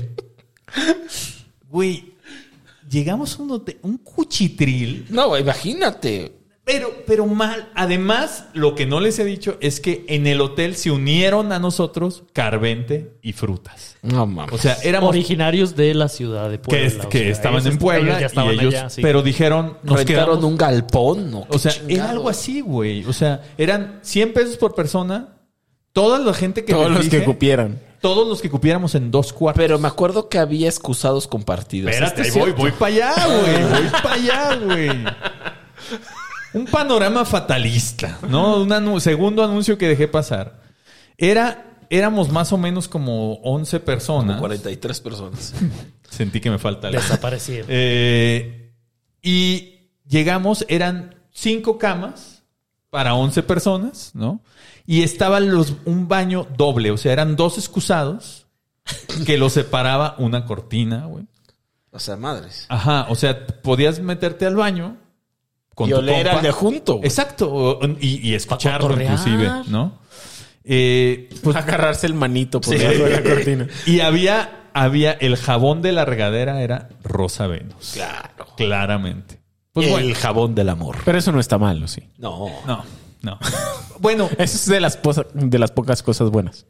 Güey, llegamos a un hotel, un cuchitril, No, imagínate. pero, pero mal. Además, lo que no les he dicho es que en el hotel se unieron a nosotros Carvente y Frutas. No mames. O sea, éramos originarios de la ciudad de que, Puebla. o que sea, estaban ellos- en Puebla ellos ya estaban y ellos, allá, sí. pero dijeron, nos rentaron quedamos. un galpón, ¿no? O sea, Qué era chingado. algo así, güey. O sea, eran cien pesos por persona. Toda la gente que Todos les los que dije, cupieran. todos los que cupiéramos en dos cuartos. Pero me acuerdo que había excusados compartidos. Espérate, ¿Este ahí es voy, cierto? voy para allá, güey. Voy para allá, güey. Un panorama fatalista, ¿no? Un anu- segundo anuncio que dejé pasar. Era, éramos más o menos como once personas. Como cuarenta y tres personas. Sentí que me falta el... Desaparecieron. Eh, y llegamos, eran cinco camas para once personas, ¿no? Y estaba los, un baño doble, o sea, eran dos excusados que los separaba una cortina, güey. O sea, madres. Ajá, o sea, podías meterte al baño con Y tu oler compa. al de junto, güey. Exacto, o- y, y escucharlo cotorrear. inclusive, ¿no? Eh, pues, Agarrarse el manito por Sí. debajo de la cortina. y había, había el jabón de la regadera era Rosa Venus. Claro. Claramente. Pues el bueno. jabón del amor. Pero eso no está mal, ¿o sí? No. No, no. Bueno, Eso es de las, posa- de las pocas cosas buenas.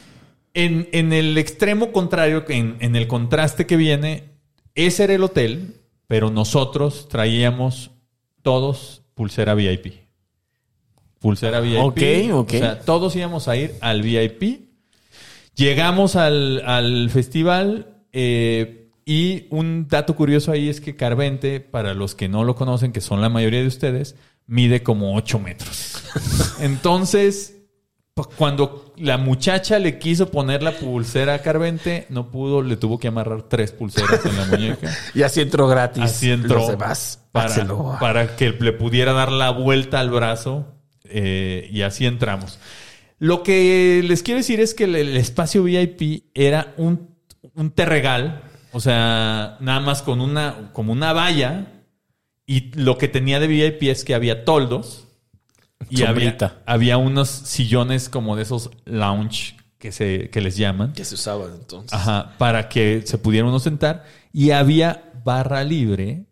en, en el extremo contrario, en, en el contraste que viene, ese era el hotel, pero nosotros traíamos todos pulsera V I P. Pulsera V I P. Ok, ok. O sea, todos íbamos a ir al V I P. Llegamos al, al festival eh, y un dato curioso ahí es que Carvente, para los que no lo conocen, que son la mayoría de ustedes, mide como ocho metros. Entonces, pues, cuando la muchacha le quiso poner la pulsera a Carvente, no pudo, le tuvo que amarrar tres pulseras en la muñeca. Y así entró gratis. Así entró Los demás. para, Axel. para que le pudiera dar la vuelta al brazo eh, y así entramos. Lo que les quiero decir es que el, el espacio V I P era un, un terregal, o sea, nada más con una, como una valla, y lo que tenía de V I P es que había toldos y había, Sombrita. había unos sillones como de esos lounge que, se, que les llaman. Que se usaban entonces. Ajá, para que se pudiera uno sentar. Y había barra libre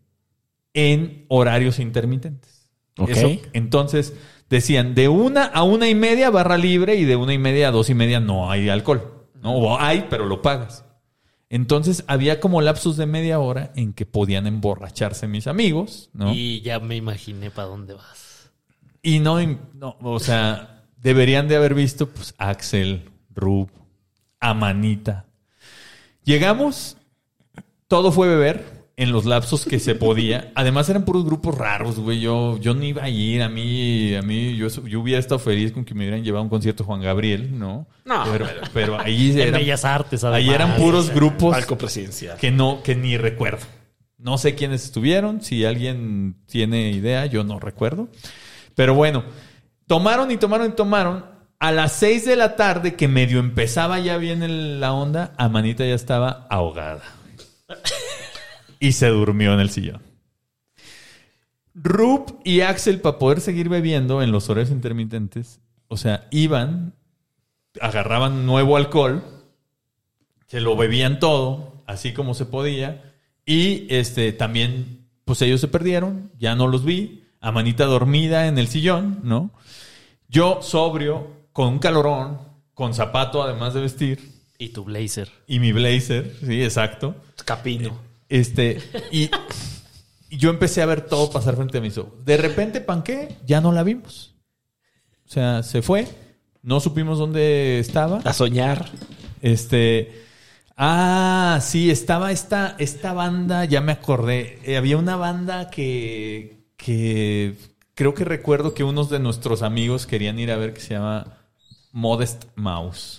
en horarios intermitentes. Ok. Eso, entonces, decían, de una a una y media barra libre y de una y media a dos y media no hay alcohol. ¿No? O hay, pero lo pagas. Entonces, había como lapsos de media hora en que podían emborracharse mis amigos, ¿no? Y, Y ya me imaginé para dónde vas. no, no, o sea, deberían de haber visto, pues, Axel, Rub, Amanita. Llegamos, todo fue beber. en los lapsos que se podía. Además eran puros grupos raros, güey. Yo, yo no iba a ir. A mí, a mí yo, yo hubiera estado feliz con que me hubieran llevado a un concierto Juan Gabriel, ¿no? No, Pero, pero ahí En eran, Bellas Artes, además. ahí eran puros grupos Palco presidencial. que no, que ni recuerdo. No sé quiénes estuvieron. Si alguien tiene idea, yo no recuerdo. Pero bueno, tomaron y tomaron y tomaron. A las seis de la tarde, que medio empezaba ya bien el- la onda, Amanita ya estaba ahogada. Y se durmió en el sillón. Rup y Axel, para poder seguir bebiendo en los horarios intermitentes, o sea, iban, agarraban nuevo alcohol, se lo bebían todo, así como se podía, y este también, pues ellos se perdieron, ya no los vi, Amanita dormida en el sillón, ¿no? Yo sobrio, con un calorón, con zapato además de vestir, Y tu blazer. y mi blazer, sí, exacto. Capino. Este, y, y yo empecé a ver todo pasar frente a mis ojos. De repente, Panqué, ya no la vimos. O sea, se fue. No supimos dónde estaba. A soñar. Este. Ah, sí, estaba esta, esta banda, ya me acordé. Eh, había una banda que, que creo que recuerdo que unos de nuestros amigos querían ir a ver, que se llama Modest Mouse.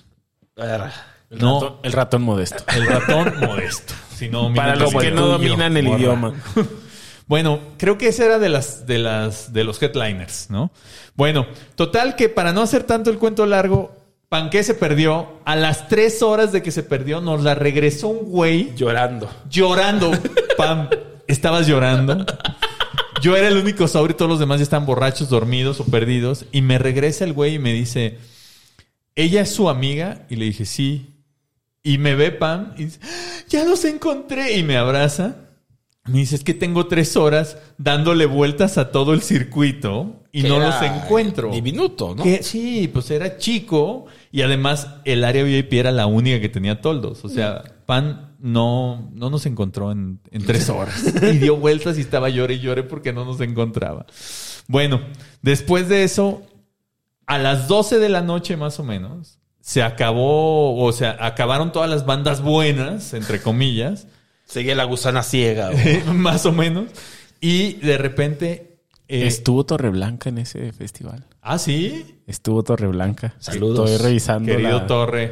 El, No. ratón, el ratón modesto. El ratón modesto. Si no domina Para el los que idioma. no dominan el Morra. idioma. Bueno, creo que ese era de las, de las, de los headliners, ¿no? Bueno, total que para no hacer tanto el cuento largo, Panqué se perdió. A las tres horas de que se perdió, nos la regresó un güey Llorando. llorando. Pam, estabas llorando. Yo era el único sobrio, todos los demás ya estaban borrachos, dormidos o perdidos. Y me regresa el güey y me dice, ¿ella es su amiga? Y le dije, sí. Y me ve Pam y dice, ya los encontré. Y me abraza. Me dice, es que tengo tres horas dándole vueltas a todo el circuito y Que no era los encuentro. diminuto, ¿no? Que, sí, pues era chico y además el área V I P era la única que tenía toldos. O sea, Pan no, no nos encontró en, en tres horas. Y dio vueltas y estaba llore y llore porque no nos encontraba. Bueno, después de eso, a las doce de la noche más o menos, se acabó, o sea, acabaron todas las bandas buenas, entre comillas. Seguía la gusana ciega. güey. Más o menos. Y de repente... eh, Estuvo Torreblanca en ese festival. ah, sí. Estuvo Torreblanca. Saludos. Estoy revisando Querido la- Torre.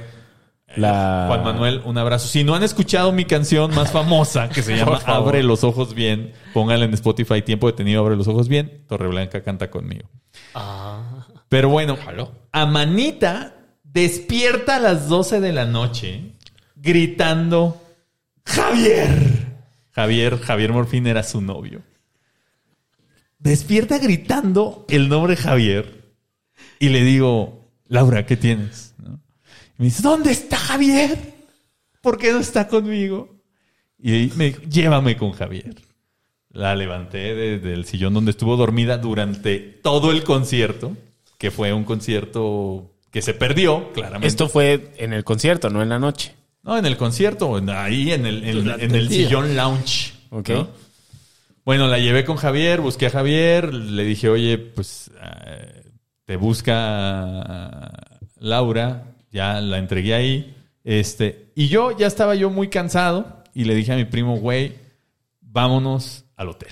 la- Juan Manuel, un abrazo. Si no han escuchado mi canción más famosa, que se llama Por favor. Abre los ojos bien, pónganla en Spotify, Tiempo Detenido, Abre los ojos bien. Torreblanca canta conmigo. Ah. Pero bueno, Ojalá. Amanita despierta a las doce de la noche gritando ¡Javier! Javier, Javier Morfín era su novio. Despierta gritando el nombre Javier y le digo, Laura, ¿qué tienes? ¿No? Y me dice, ¿dónde está Javier? ¿Por qué no está conmigo? Y me dijo, llévame con Javier. La levanté de- del sillón donde estuvo dormida durante todo el concierto, que fue un concierto que se perdió, claramente. Esto fue en el concierto, no en la noche. No, en el concierto, en- ahí en el, en, Durante en el el día. sillón lounge. Ok. ¿no? Bueno, la llevé con Javier, busqué a Javier, le dije, oye, pues eh, te busca Laura, ya la entregué ahí. Este, y yo ya estaba yo muy cansado y le dije a mi primo, güey, vámonos al hotel.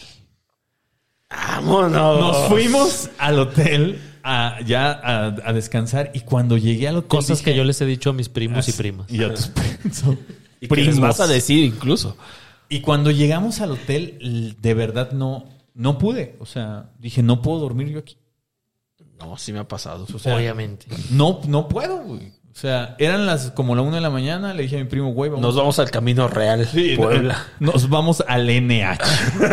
¡Vámonos! Nos fuimos al hotel a, ya a, a descansar y cuando llegué al hotel... Cosas dije, que yo les he dicho a mis primos y "Ah, primas. Y a tus primos. ¿Y qué les vas a decir incluso? Y cuando llegamos al hotel, l- de verdad no, no pude. O sea, dije, no puedo dormir yo aquí. No, sí me ha pasado. O sea, Obviamente. no, no puedo, güey. O sea, eran las como la una de la mañana. Le dije a mi primo, güey, vamos. Nos vamos al Camino Real, Sí, Puebla. no- nos vamos al N H.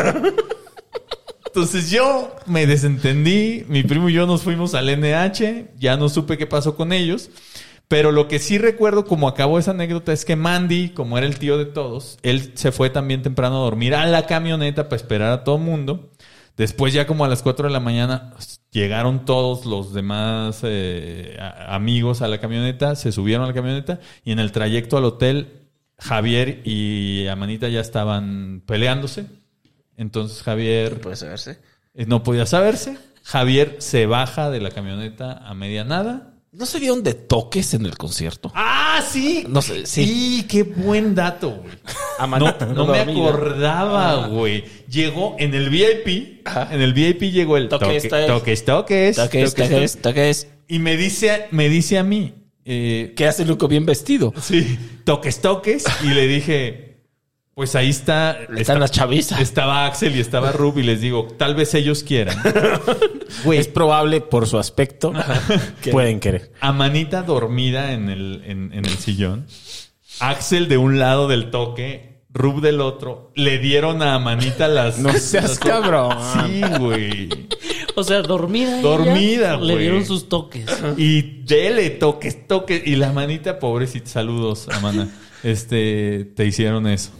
Entonces yo me desentendí. Mi primo y yo nos fuimos al N H. Ya no supe qué pasó con ellos. Pero lo que sí recuerdo, como acabó esa anécdota, es que Mandy, como era el tío de todos, él se fue también temprano a dormir a la camioneta para esperar a todo el mundo. Después, ya como a las cuatro de la mañana, llegaron todos los demás eh, a- amigos a la camioneta, se subieron a la camioneta y en el trayecto al hotel, Javier y Amanita ya estaban peleándose. Entonces Javier Puede saberse. eh, no podía saberse. Javier se baja de la camioneta a media nada. ¿No se dieron de toques en el concierto? ¡Ah, sí! No sé, sí. Sí, qué buen dato, güey. Amanita. No, no me dormida. acordaba, güey. Llegó en el V I P. Ajá. En el V I P llegó el Toques, toque, toques. toques, toques, Toques, toques, toques. Y me dice, me dice a mí, eh, ¿Qué hace Luco bien vestido? sí, toques, toques. Y le dije, pues ahí está. Están está- las chavizas. Estaba Axel y estaba Rub y les digo, tal vez ellos quieran. Güey, Es probable, por su aspecto, pueden querer. Amanita dormida en el, en, en el sillón. Axel de un lado del toque, Rub del otro. Le dieron a Amanita las... No seas las- cabrón. Sí, güey. O sea, dormida. Dormida, ella, güey. Le dieron sus toques. Y dele toques, toques. Y la manita, pobrecita, saludos, Amana. Este, te hicieron eso.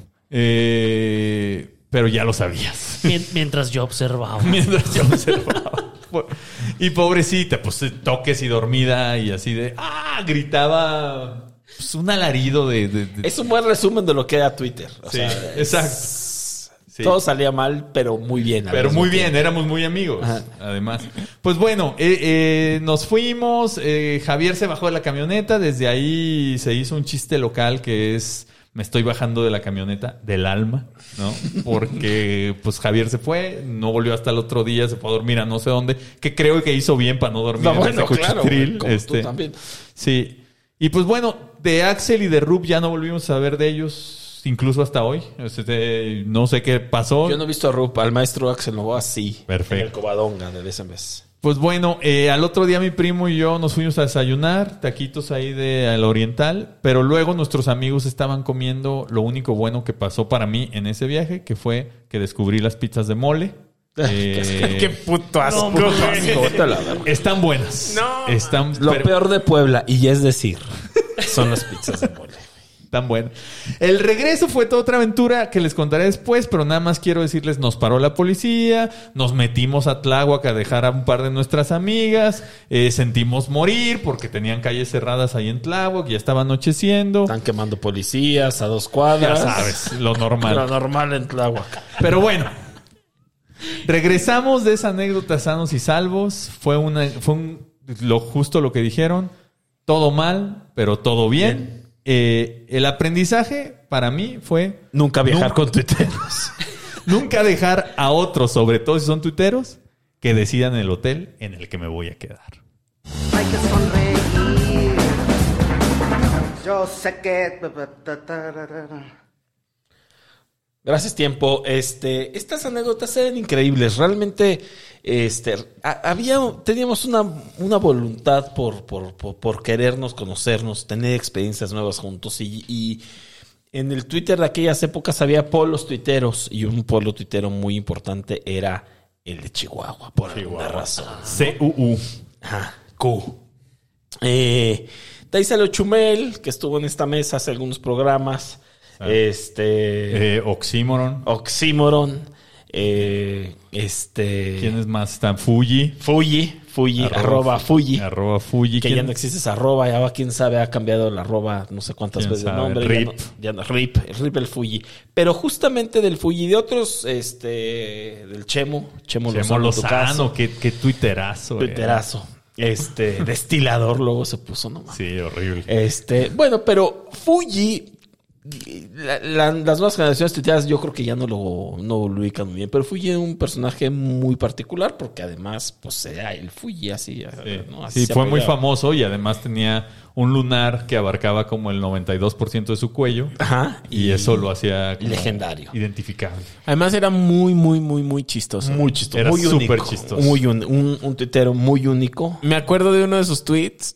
Eh, pero ya lo sabías. Mien- Mientras yo observaba. Mientras yo observaba. Y pobrecita, pues toques y dormida y así de... ¡Ah! Gritaba... Pues un alarido de... de- de- Es un buen resumen de lo que era Twitter. O sí, sea, exacto. Sí. Todo salía mal, pero muy bien. al Pero mismo muy tiempo. bien, éramos muy amigos, Ajá. además. Pues bueno, eh, eh, nos fuimos, eh, Javier se bajó de la camioneta, desde ahí se hizo un chiste local que es, me estoy bajando de la camioneta del alma, ¿no? Porque pues Javier se fue, no volvió hasta el otro día, se fue a dormir a no sé dónde, que creo que hizo bien para no dormir No, en bueno, ese claro, cuchitril, como tú este. también. Sí. Y pues bueno, de Axel y de Rub ya no volvimos a saber de ellos, incluso hasta hoy. Este, no sé qué pasó. Yo no he visto a Rup, al maestro Axel Novoa sí. Perfecto. En el Covadonga de vez en vez. Pues bueno, eh, al otro día mi primo y yo nos fuimos a desayunar, taquitos ahí de al Oriental, pero luego nuestros amigos estaban comiendo lo único bueno que pasó para mí en ese viaje, que fue que descubrí las pizzas de mole. Eh, Qué puto asco. Asco, vete a la verga. están buenas. No, están, Lo pero- peor de Puebla, y es decir, son las pizzas de mole. Tan bueno. El regreso fue toda otra aventura que les contaré después, pero nada más quiero decirles, nos paró la policía, nos metimos a Tláhuac a dejar a un par de nuestras amigas, eh, sentimos morir porque tenían calles cerradas ahí en Tláhuac, ya estaba anocheciendo. Están quemando policías a dos Ya cuadras. sabes, lo normal. Lo normal en Tláhuac. Pero bueno, regresamos de esa anécdota sanos y salvos. Fue una, fue un, lo justo lo que dijeron. Todo mal, pero todo bien. Eh, el aprendizaje para mí fue Nunca viajar Nunca- con tuiteros. nunca dejar a otros, sobre todo si son tuiteros, que decidan el hotel en el que me voy a quedar. Hay que sonreír. Yo sé que... Gracias, tiempo. Este, estas anécdotas eran increíbles. Realmente, este, a- había, teníamos una, una voluntad por, por, por, por querernos, conocernos, tener experiencias nuevas juntos. Y, y en el Twitter de aquellas épocas había polos tuiteros, y un polo tuitero muy importante era el de Chihuahua, por alguna razón. C U U. Ajá, Q. Eh, de ahí salió Chumel, que estuvo en esta mesa hace algunos programas. Este. Eh, Oxímoron. Oxímoron. Eh, este. ¿Quién es más? Está Fuji. Fuji. Fuji. Arroba, Fuji. Arroba Fuji. Que ¿Quién? ya no existe esa arroba. Ya va, quién sabe, ha cambiado el arroba no sé cuántas ¿Quién veces de sabe? nombre. Rip. Ya no, ya no- Rip. Rip el Fuji. Pero justamente del Fuji y de otros, este. Del Chemo. Chemo, Chemo Lozano, tu caso. Lozano. Qué, qué tuiterazo. eh. Tuiterazo. Este. Destilador luego se puso nomás. Sí, horrible. Este, bueno, pero Fuji, la- la- las nuevas generaciones tuiteadas yo creo que ya no lo, no lo ubican muy bien, pero Fuji es un personaje muy particular porque además, pues era el Fuji así, Sí, ¿no? Así Sí, se fue muy apellidaba. famoso y además tenía un lunar que abarcaba como el noventa y dos por ciento de su cuello. Ajá. Y, eso lo hacía como legendario. identificable. Además era muy, muy, muy, muy chistoso. Muy chistoso, Era muy súper único, chistoso. muy un, un, un tuitero muy único. Me acuerdo de uno de sus tweets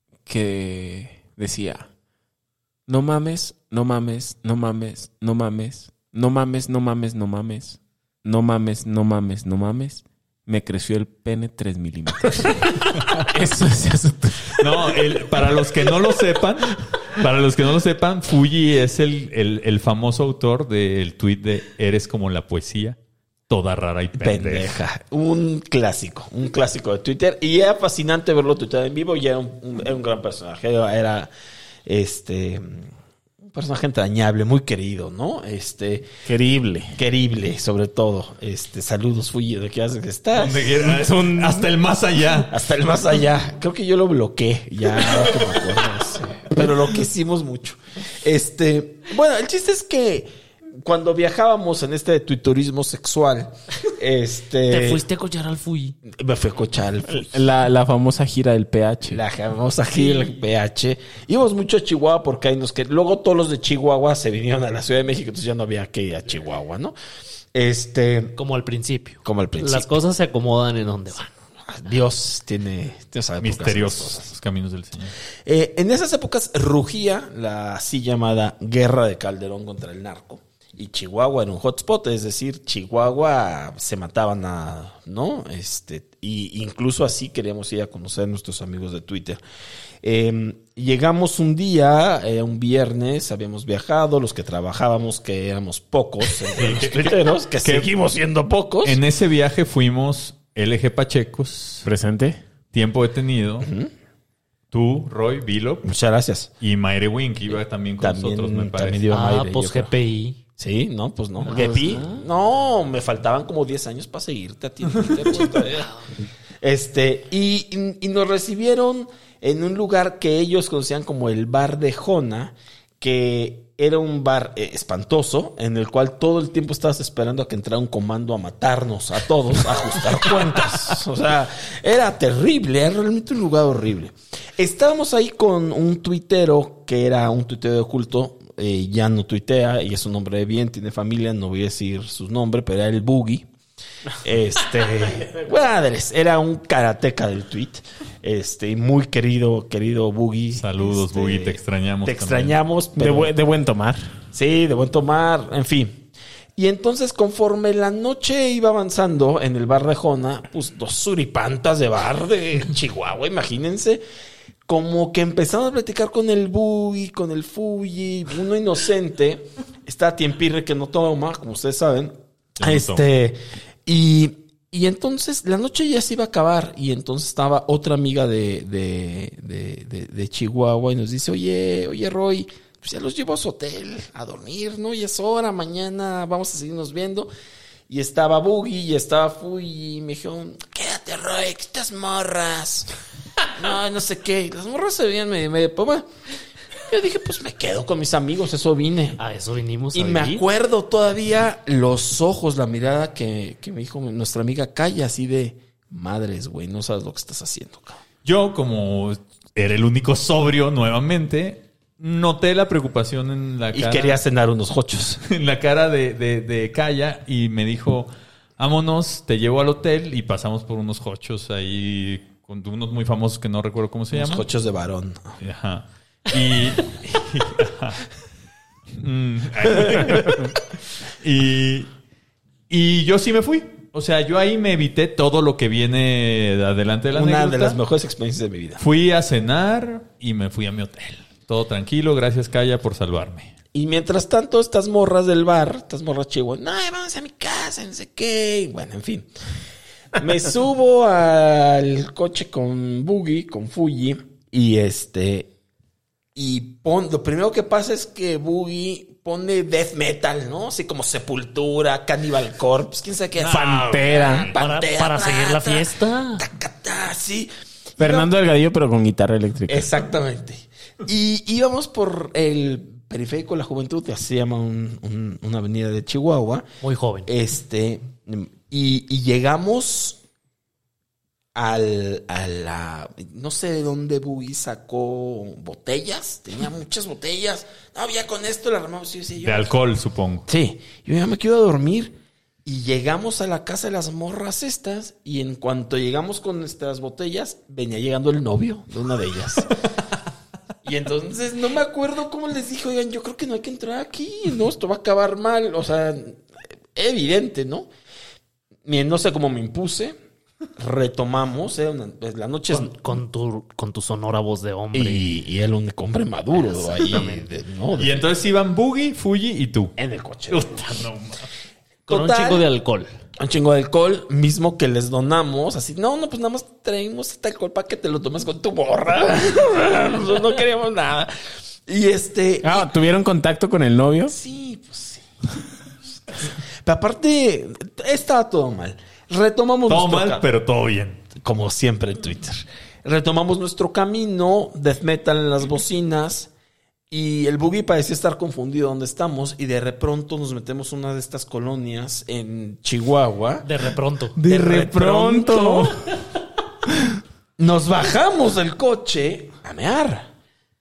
que decía: no mames, no mames, no mames, no mames, no mames, no mames, no mames, no mames, no mames, no mames. Me creció el pene tres milímetros. Eso decía su tweet. No, el- para los que no lo sepan, para los que no lo sepan, Fuji es el, el, el famoso autor del tweet de Eres como la poesía, toda rara y pendeja. Pendeja. Un clásico, un clásico de Twitter. Y era fascinante verlo tuitear en vivo y era un, un- era un gran personaje. Era, era, este un personaje entrañable, muy querido, ¿no? Este, Querible. querible, sobre todo. Este, saludos, Fuji, de que haces que estás. Donde quiera, es un- hasta el más allá. Hasta el más allá. Creo que yo lo bloqueé, ya ahora que me acuerdo, sí. Pero lo quisimos mucho. Este, bueno, el chiste es que cuando viajábamos en este tuiturismo sexual, este... Te fuiste a cochar al Fuyi. Me fui a cochar el Fuyi. La, la famosa gira del P H. La famosa gira del P H. Íbamos mucho a Chihuahua porque ahí nos que luego todos los de Chihuahua se vinieron a la Ciudad de México, entonces ya no había que ir a Chihuahua, ¿no? Este, Como al principio. como al principio. Las cosas se acomodan en donde van. Dios tiene, Dios sabe por qué hace las Misteriosos cosas. los caminos del Señor. Eh, en esas épocas rugía la así llamada Guerra de Calderón contra el narco. Y Chihuahua era un hotspot, es decir, Chihuahua se mataban a, ¿no? Este, y incluso así queríamos ir a conocer a nuestros amigos de Twitter. Eh, llegamos un día, eh, un viernes, habíamos viajado, los que trabajábamos, que éramos pocos, entre los tuiteros, que seguimos siendo pocos. En ese viaje fuimos L G Pachecos, ¿Presente? Tiempo Detenido, tú, Roy, Vilo Muchas gracias. y Mayre Wing, que iba también con También- nosotros, me parece. también iba- Ah, Mayre, pues yo creo. G P I. Sí, no, pues no. ¿Gepi? No, me faltaban como diez años para seguirte a ti. en Twitter, güey, todavía. Este, y, y- y nos recibieron en un lugar que ellos conocían como el bar de Jona, que era un bar eh, espantoso, en el cual todo el tiempo estabas esperando a que entrara un comando a matarnos a todos, a ajustar cuentas. O sea, era terrible, era realmente un lugar horrible. Estábamos ahí con un tuitero que era un tuitero de oculto, eh, ya no tuitea y es un hombre de bien, tiene familia, no voy a decir su nombre, pero era el Boogie. Este, madres, era un karateca del tweet. Este, muy querido, querido Boogie. Saludos, Este, Boogie, te extrañamos Te también. extrañamos, De, pero buen- de buen tomar. sí, de buen tomar, en fin. Y entonces, conforme la noche iba avanzando en el bar de Jona, pues dos suripantas de bar de Chihuahua, imagínense, como que empezamos a platicar con el Boogie, con el Fuyi, uno inocente, está Tiempirre que no toma, como ustedes saben. Yo no este, y, y entonces la noche ya se iba a acabar, y entonces estaba otra amiga de, de, de, de, de Chihuahua y nos dice, oye, oye Roy, pues ya los llevo a su hotel a dormir, ¿no? Ya es hora, mañana vamos a seguirnos viendo. Y estaba Boogie y estaba Fuyi y me dijeron, quédate Roy, que estas morras. No, no sé qué. Las morras se veían medio, medio, pues bueno. Yo dije, pues me quedo con mis amigos, eso vine. A eso vinimos Y a me vivir. acuerdo todavía los ojos, la mirada que, que me dijo nuestra amiga Calla, así de, madres, güey, no sabes lo que estás haciendo, cabrón. Yo, como era el único sobrio nuevamente, noté la preocupación en la Y cara, quería cenar unos jochos. en la cara de, de, de Kaya y me dijo, vámonos, te llevo al hotel y pasamos por unos hochos ahí con unos muy famosos que no recuerdo cómo se Unos llaman. jochos de varón. Ajá. Y, ajá. Mm. y, y yo sí me fui. O sea, yo ahí me evité todo lo que viene de adelante de la Una anécdota. de las mejores experiencias de mi vida. Fui a cenar y me fui a mi hotel. Todo tranquilo, gracias Kaya por salvarme. Y mientras tanto, estas morras del bar, estas morras chihuahuas, no, vamos a mi casa, no sé qué. Y bueno, en fin. Me subo al coche con Boogie, con Fuyi, y este. Y pon, lo primero que pasa es que Boogie pone death metal, ¿no? Así como Sepultura, Cannibal Corpse, quién sabe qué. Pantera. Para, para ta, seguir la ta, fiesta. ta, ta, ta, sí. Fernando Delgadillo, pero con guitarra eléctrica. Exactamente. Y íbamos por el periférico de la juventud, que se llama un- un- una avenida de Chihuahua. Muy joven. Este, y, y llegamos al, a la, no sé de dónde Boogie sacó botellas, tenía muchas botellas. No, ya con esto la armamos. Y yo decía, yo- De alcohol, supongo. Sí, yo ya me quiero dormir. Y llegamos a la casa de las morras estas, y en cuanto llegamos con nuestras botellas, venía llegando el novio de una de ellas. Y entonces no me acuerdo cómo les dije, oigan, yo creo que no hay que entrar aquí, no, esto va a acabar mal. O sea, evidente, ¿no? Bien, no sé cómo me impuse. Retomamos, ¿eh? Una- pues, la noche es... Con, con tu, con tu sonora voz de hombre. Y, y él un hombre maduro ahí, de- ¿no? De- Y entonces iban Boogie, Fuji y tú. en el coche. Puta, no, ma. Con un Total. chingo de alcohol. Un chingo de alcohol, mismo que les donamos. Así, no, no, pues nada más traemos este alcohol para que te lo tomes con tu borra. Nosotros no queríamos nada. Y este... Ah, ¿tuvieron contacto con el novio? Sí, pues sí. Pero aparte, estaba todo mal. Retomamos Todo nuestro mal, ca- pero todo bien. como siempre en Twitter. Retomamos nuestro camino, death metal en las bocinas, Y el buggy parecía estar confundido donde estamos y de repronto nos metemos en una de estas colonias en Chihuahua. De repronto. De repronto. Nos bajamos del coche a mear.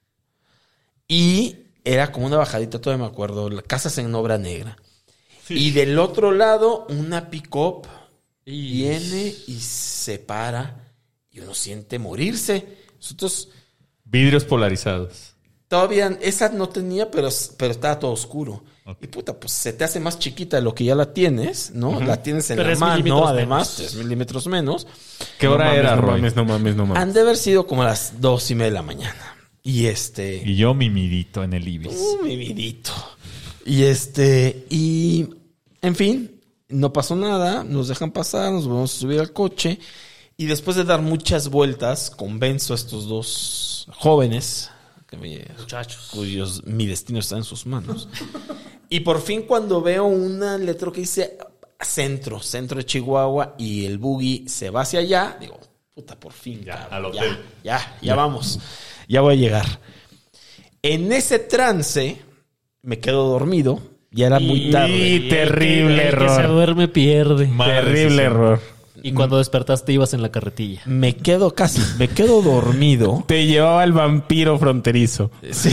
Y era como una bajadita, todavía me acuerdo, la casas en obra negra. Sí. Y del otro lado, una pick-up viene y se para y uno siente morirse. Nosotros... Vidrios polarizados. Todavía, esa no tenía, pero, pero estaba todo oscuro. Okay. Y puta, pues se te hace más chiquita de lo que ya la tienes, ¿no? Uh-huh. La tienes en tres la mano, además, tres milímetros menos. ¿Qué hora no mames, era, no Roy? mames, no mames, no mames. Han de haber sido como a las dos y media de la mañana. Y este... Y yo mimidito en el Ibis. Uh, mimidito. Y este... Y... En fin, no pasó nada. Nos dejan pasar, nos vamos a subir al coche. Y después de dar muchas vueltas, convenzo a estos dos jóvenes... Que me, muchachos cuyos mi destino está en sus manos. Y por fin cuando veo una letra que dice centro, centro de Chihuahua y el buggy se va hacia allá, digo, puta, por fin, ya, cabrón, al hotel. Ya, ya, ya vamos, ya voy a llegar. En ese trance me quedo dormido, ya era muy tarde. Y terrible el que, error. El que se duerme pierde. Mala terrible decisión. Error. Y cuando despertaste ibas en la carretilla. Me quedo casi, me quedo dormido. Te llevaba el vampiro fronterizo. Sí.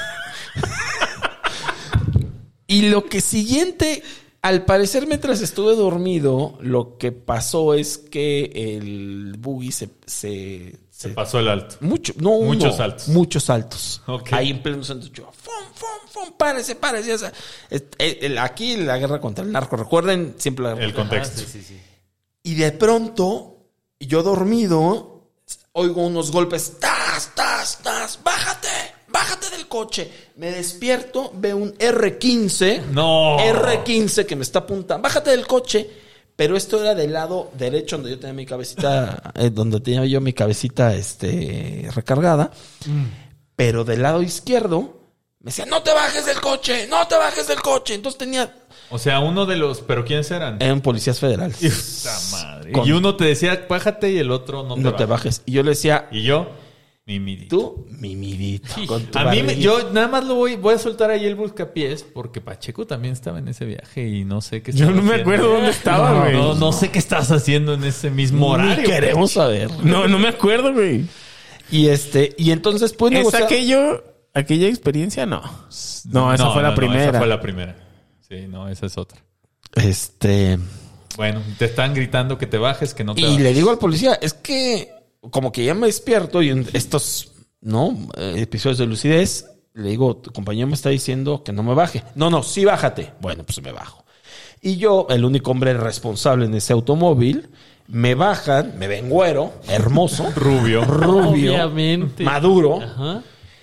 Y lo que siguiente, al parecer mientras estuve dormido, lo que pasó es que el buggy se... Se, se pasó el alto. Mucho, no Muchos uno, saltos. Muchos saltos. Okay. Ahí en pleno centro. Yo, fum, fum, fum, párese, párese. O sea, el, el, aquí la guerra contra el narco. Recuerden siempre la el contexto. Ah, sí, sí, sí. Y de pronto, yo dormido, oigo unos golpes. ¡Tas, tas, tas! ¡Bájate! ¡Bájate del coche! Me despierto, veo un erre quince. ¡No! erre quince que me está apuntando. ¡Bájate del coche! Pero esto era del lado derecho, donde yo tenía mi cabecita, eh, donde tenía yo mi cabecita este, recargada. Mm. Pero del lado izquierdo, me decía, no te bajes del coche, no te bajes del coche. Entonces tenía... O sea, uno de los... ¿Pero quiénes eran? Eran policías federales. ¡Puta madre! Con... Y uno te decía, bájate, y el otro no te No bajes. te bajes. Y yo le decía... ¿Y yo? Mimidito. Tú, mimidito. Con tu a mí, me, barriguita. yo nada más lo voy, voy a soltar ahí el buscapiés, porque Pacheco también estaba en ese viaje y no sé qué Yo estaba no me haciendo. acuerdo dónde estaba, No, güey. no, no sé qué estás haciendo en ese mismo horario. Ni queremos saber. No, no me acuerdo, güey. Y este, y entonces pues ¿Es negociar... aquello, aquella experiencia? No. No, esa No, fue no, la no, primera. esa fue la primera. Sí, no, esa es otra. Este... Bueno, te están gritando que te bajes, que no te Y bajes. le digo al policía, es que como que ya me despierto y en estos, ¿no? Eh, episodios de lucidez, le digo, tu compañero me está diciendo que no me baje. No, no, sí bájate. Bueno, pues me bajo. Y yo, el único hombre responsable en ese automóvil, me bajan, me ven güero, hermoso, Rubio. rubio, Obviamente. maduro. Ajá.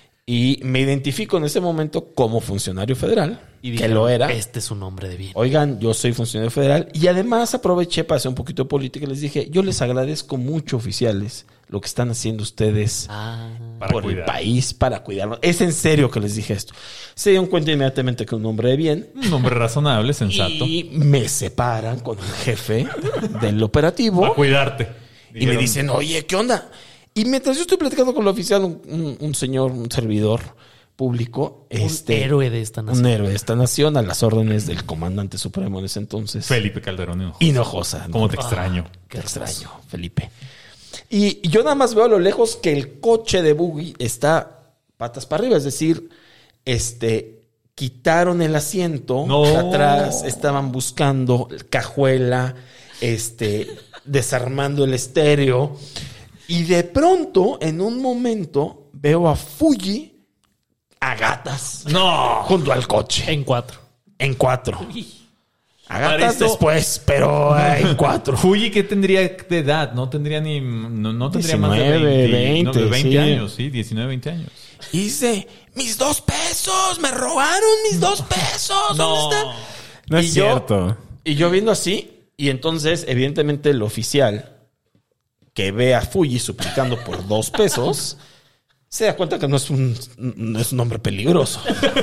Y me identifico en ese momento como funcionario federal, Y que dijeron, lo era. Este es un hombre de bien. Oigan, yo soy funcionario federal y además aproveché para hacer un poquito de política y les dije, yo les agradezco mucho, oficiales, lo que están haciendo ustedes Ah, Para por cuidar. el país, para cuidarlo. Es en serio que les dije esto. Se dieron cuenta inmediatamente que un hombre de bien Un hombre razonable, sensato. y me separan con el jefe del operativo Para cuidarte. y me Dijeron, dicen, oye, ¿qué onda? Y mientras yo estoy platicando con el oficial, un, un- un señor, un servidor público, un este, héroe de esta nación. un héroe de esta nación, a las órdenes del comandante supremo en ese entonces. Felipe Calderón Hinojosa. Hinojosa. ¿Cómo ¿no? te extraño? Te extraño, Felipe. Y yo nada más veo a lo lejos que el coche de buggy está patas para arriba, es decir, este, quitaron el asiento No. de atrás, estaban buscando cajuela, este, desarmando el estéreo. Y de pronto, en un momento, veo a Fuji a gatas No. junto al coche. En cuatro. En cuatro. A gatas Parece- después, pero eh, en cuatro. Fuji, ¿qué tendría de edad? No tendría ni... No, no tendría más de diecinueve, veinte, no, de veinte, veinte sí. años, sí. diecinueve, veinte años. Y dice, mis dos pesos, me robaron mis dos pesos. ¿Dónde están? No es Y yo- cierto. Y yo viendo así, y entonces, evidentemente, el oficial que ve a Fuji suplicando por dos pesos, se da cuenta que no es un, no es un hombre peligroso.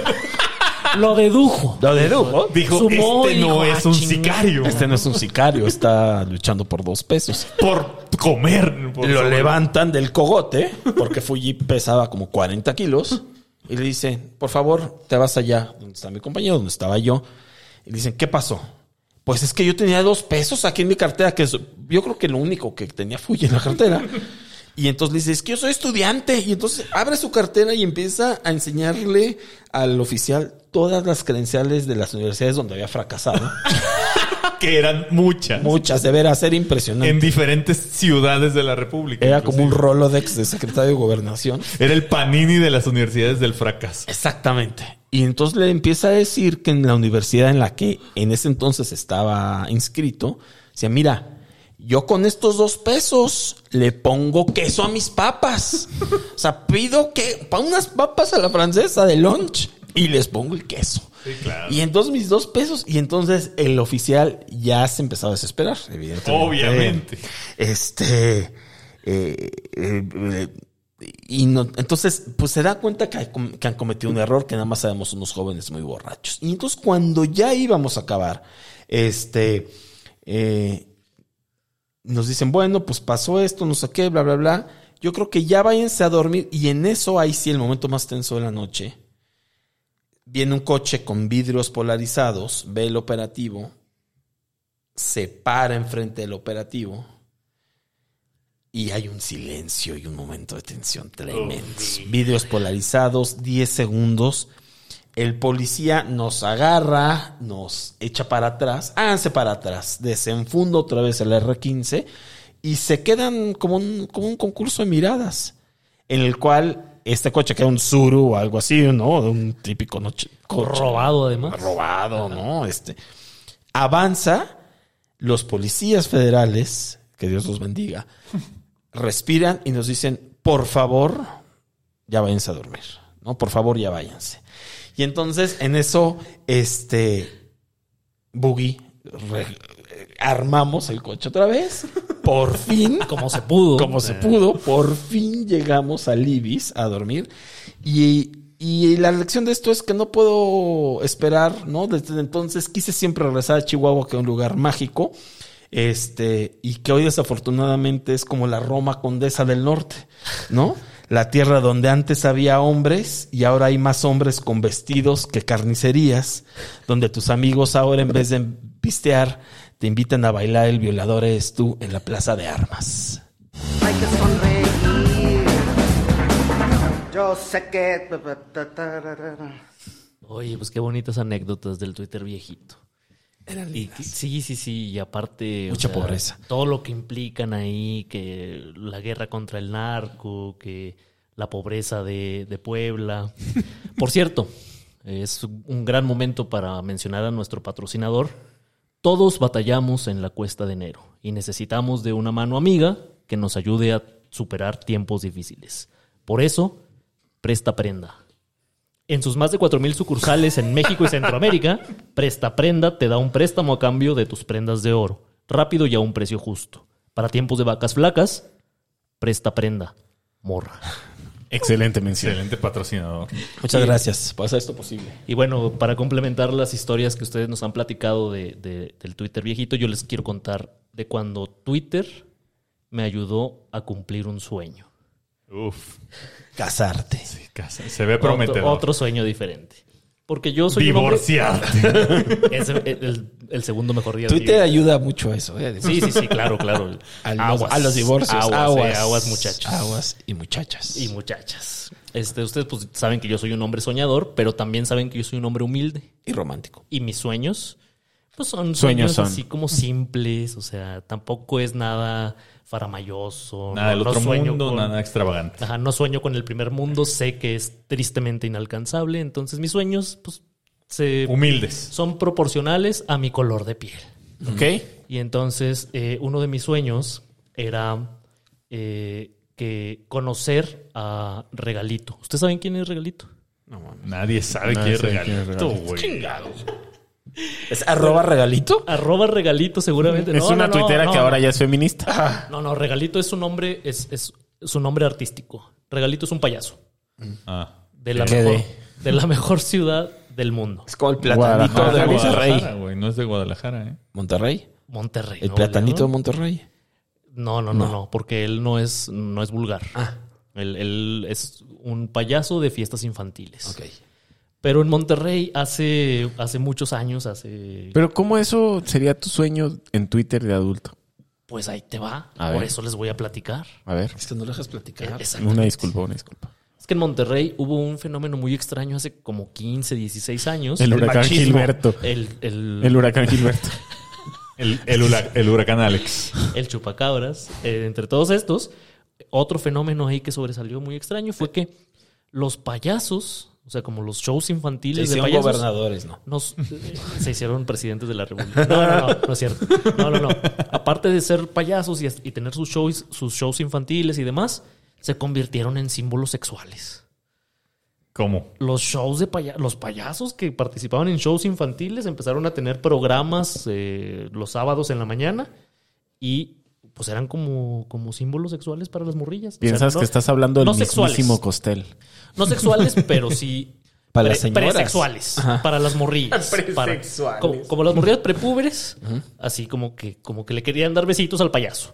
Lo dedujo. Lo dedujo. Dijo, Sumó este y no dijo, es "Ah, un chinga". sicario. Este no es un sicario, está luchando por dos pesos. Por comer. Por Lo sobre- levantan del cogote, porque Fuji pesaba como cuarenta kilos, Y le dicen, por favor, te vas allá, donde está mi compañero, donde estaba yo. Y le dicen, ¿qué pasó? Pues es que yo tenía dos pesos aquí en mi cartera, que es, yo creo que lo único que tenía fui en la cartera. Y entonces le dice, es que yo soy estudiante. Y entonces abre su cartera y empieza a enseñarle al oficial todas las credenciales de las universidades donde había fracasado. Que eran muchas. Muchas, de veras, era impresionante. En diferentes ciudades de la República. Era inclusive. como un Rolodex de secretario de Gobernación. Era el Panini de las universidades del fracaso. Exactamente. Y entonces le empieza a decir que en la universidad en la que en ese entonces estaba inscrito, decía, mira, yo con estos dos pesos le pongo queso a mis papas. O sea, pido que para unas papas a la francesa de lunch y les pongo el queso. Sí, claro. Y entonces mis dos pesos. Y entonces el oficial ya se empezó a desesperar, evidentemente. Obviamente. Este... Eh, eh, eh, y no, entonces, pues se da cuenta que, hay, que han cometido un error, que nada más éramos unos jóvenes muy borrachos. Y entonces cuando ya íbamos a acabar, este... Eh, nos dicen, bueno, pues pasó esto, no sé qué, bla, bla, bla. Yo creo que ya váyanse a dormir. Y en eso, ahí sí, el momento más tenso de la noche. Viene un coche con vidrios polarizados, ve el operativo, se para enfrente del operativo y hay un silencio y un momento de tensión tremendo. Oh, vidrios polarizados, diez segundos. El policía nos agarra, nos echa para atrás, háganse para atrás, desenfunda otra vez el erre quince y se quedan como un, como un concurso de miradas en el cual este coche, que era un Tsuru o algo así, ¿no? Un típico noche, coche. Robado, además. Robado, ¿no? Este, avanza, los policías federales, que Dios los bendiga, respiran y nos dicen, por favor, ya váyanse a dormir, ¿no? Por favor, ya váyanse. Y entonces, en eso, este, Boogie, re, armamos el coche otra vez. Por fin. Como se pudo. Como se pudo. Por fin llegamos al Ibis a dormir. Y, y la lección de esto es que no puedo esperar, ¿no? Desde entonces quise siempre regresar a Chihuahua, que es un lugar mágico. Este, y que hoy desafortunadamente es como la Roma Condesa del Norte, ¿no? La tierra donde antes había hombres y ahora hay más hombres con vestidos que carnicerías, donde tus amigos ahora en vez de pistear te invitan a bailar El violador eres tú en la plaza de armas. Hay que sonreír. Yo sé que... Oye, pues qué bonitas anécdotas del Twitter viejito. Eran Y, sí, sí, sí, y aparte... Mucha o sea, pobreza. Todo lo que implican ahí, que la guerra contra el narco, que la pobreza de, de Puebla. Por cierto, es un gran momento para mencionar a nuestro patrocinador. Todos batallamos en la cuesta de enero y necesitamos de una mano amiga que nos ayude a superar tiempos difíciles. Por eso, Presta Prenda. En sus más de cuatro mil sucursales en México y Centroamérica, Presta Prenda te da un préstamo a cambio de tus prendas de oro, rápido y a un precio justo. Para tiempos de vacas flacas, Presta Prenda, morra. Excelente mención. Excelente patrocinador. Muchas gracias por hacer esto posible. Y bueno, para complementar las historias que ustedes nos han platicado de, de, del Twitter viejito, yo les quiero contar de cuando Twitter me ayudó a cumplir un sueño. Uf. Casarte. Sí, casa. Se ve prometedor. Otro, otro sueño diferente. Porque yo soy un hombre... Divorciarte. Es el, el, el segundo mejor día. Twitter de ayuda mucho a eso. ¿eh? Sí, sí, sí, claro, claro. A los, a los divorcios. Aguas, Aguas, eh, aguas, muchachos. Aguas y muchachas. Y muchachas. Este, ustedes pues saben que yo soy un hombre soñador, pero también saben que yo soy un hombre humilde. Y romántico. Y mis sueños, pues son Sueños sueños son. así como simples. O sea, tampoco es nada faramayoso. Nada del no, no otro sueño mundo, con- nada extravagante. Ajá, no sueño con el primer mundo. Sé que es tristemente inalcanzable. Entonces mis sueños, pues, se... Humildes. son proporcionales a mi color de piel. ¿Ok? Y entonces eh, uno de mis sueños era eh, que conocer a Regalito. ¿Ustedes saben quién es Regalito? Nadie sabe Nadie quién es sabe quién es Regalito, Regalito. güey. ¿Es arroba regalito? Arroba Regalito seguramente. Es No, una no, no, tuitera no, que no. ahora ya es feminista. No, no, Regalito es un nombre, es, es, es un nombre artístico. Regalito es un payaso Ah. de la, ¿Qué mejor, de? de la mejor ciudad del mundo. Es como el platanito Guadalajara. No es de de Monterrey. Guadalajara, güey. No es de Guadalajara, ¿eh? ¿Monterrey? Monterrey. ¿El ¿no? platanito de León? Monterrey? No, no, no, no, porque él no es, no es vulgar. Ah. Él, él es un payaso de fiestas infantiles. Ok. Pero en Monterrey hace, hace muchos años, hace... Pero ¿cómo eso sería tu sueño en Twitter de adulto? Pues ahí te va. A Por ver. eso les voy a platicar. A ver, Es que no lo dejas platicar. Exacto. una disculpa, una disculpa. Es que en Monterrey hubo un fenómeno muy extraño hace como quince, dieciséis años. El huracán machismo. Gilberto. El, el, El huracán Gilberto. El, el, hura- el huracán Alex. el chupacabras. Eh, entre todos estos, otro fenómeno ahí que sobresalió muy extraño fue que los payasos, o sea, como los shows Se infantiles de hicieron payasos, gobernadores, ¿no? nos, eh, se hicieron presidentes de la República. No, no, no, no es cierto. No, no, no. Aparte de ser payasos y, y tener sus shows, sus shows infantiles y demás, se convirtieron en símbolos sexuales. ¿Cómo? Los shows de paya los payasos que participaban en shows infantiles empezaron a tener programas eh, los sábados en la mañana y pues eran como, como símbolos sexuales para las morrillas. Piensas O sea, no- que estás hablando del no sexuales. mismísimo Costel. No sexuales, pero sí Para pre- las señoras. presexuales, para las morrillas. Para- Presexuales. como, como las morrillas prepúberes, así como que, como que le querían dar besitos al payaso.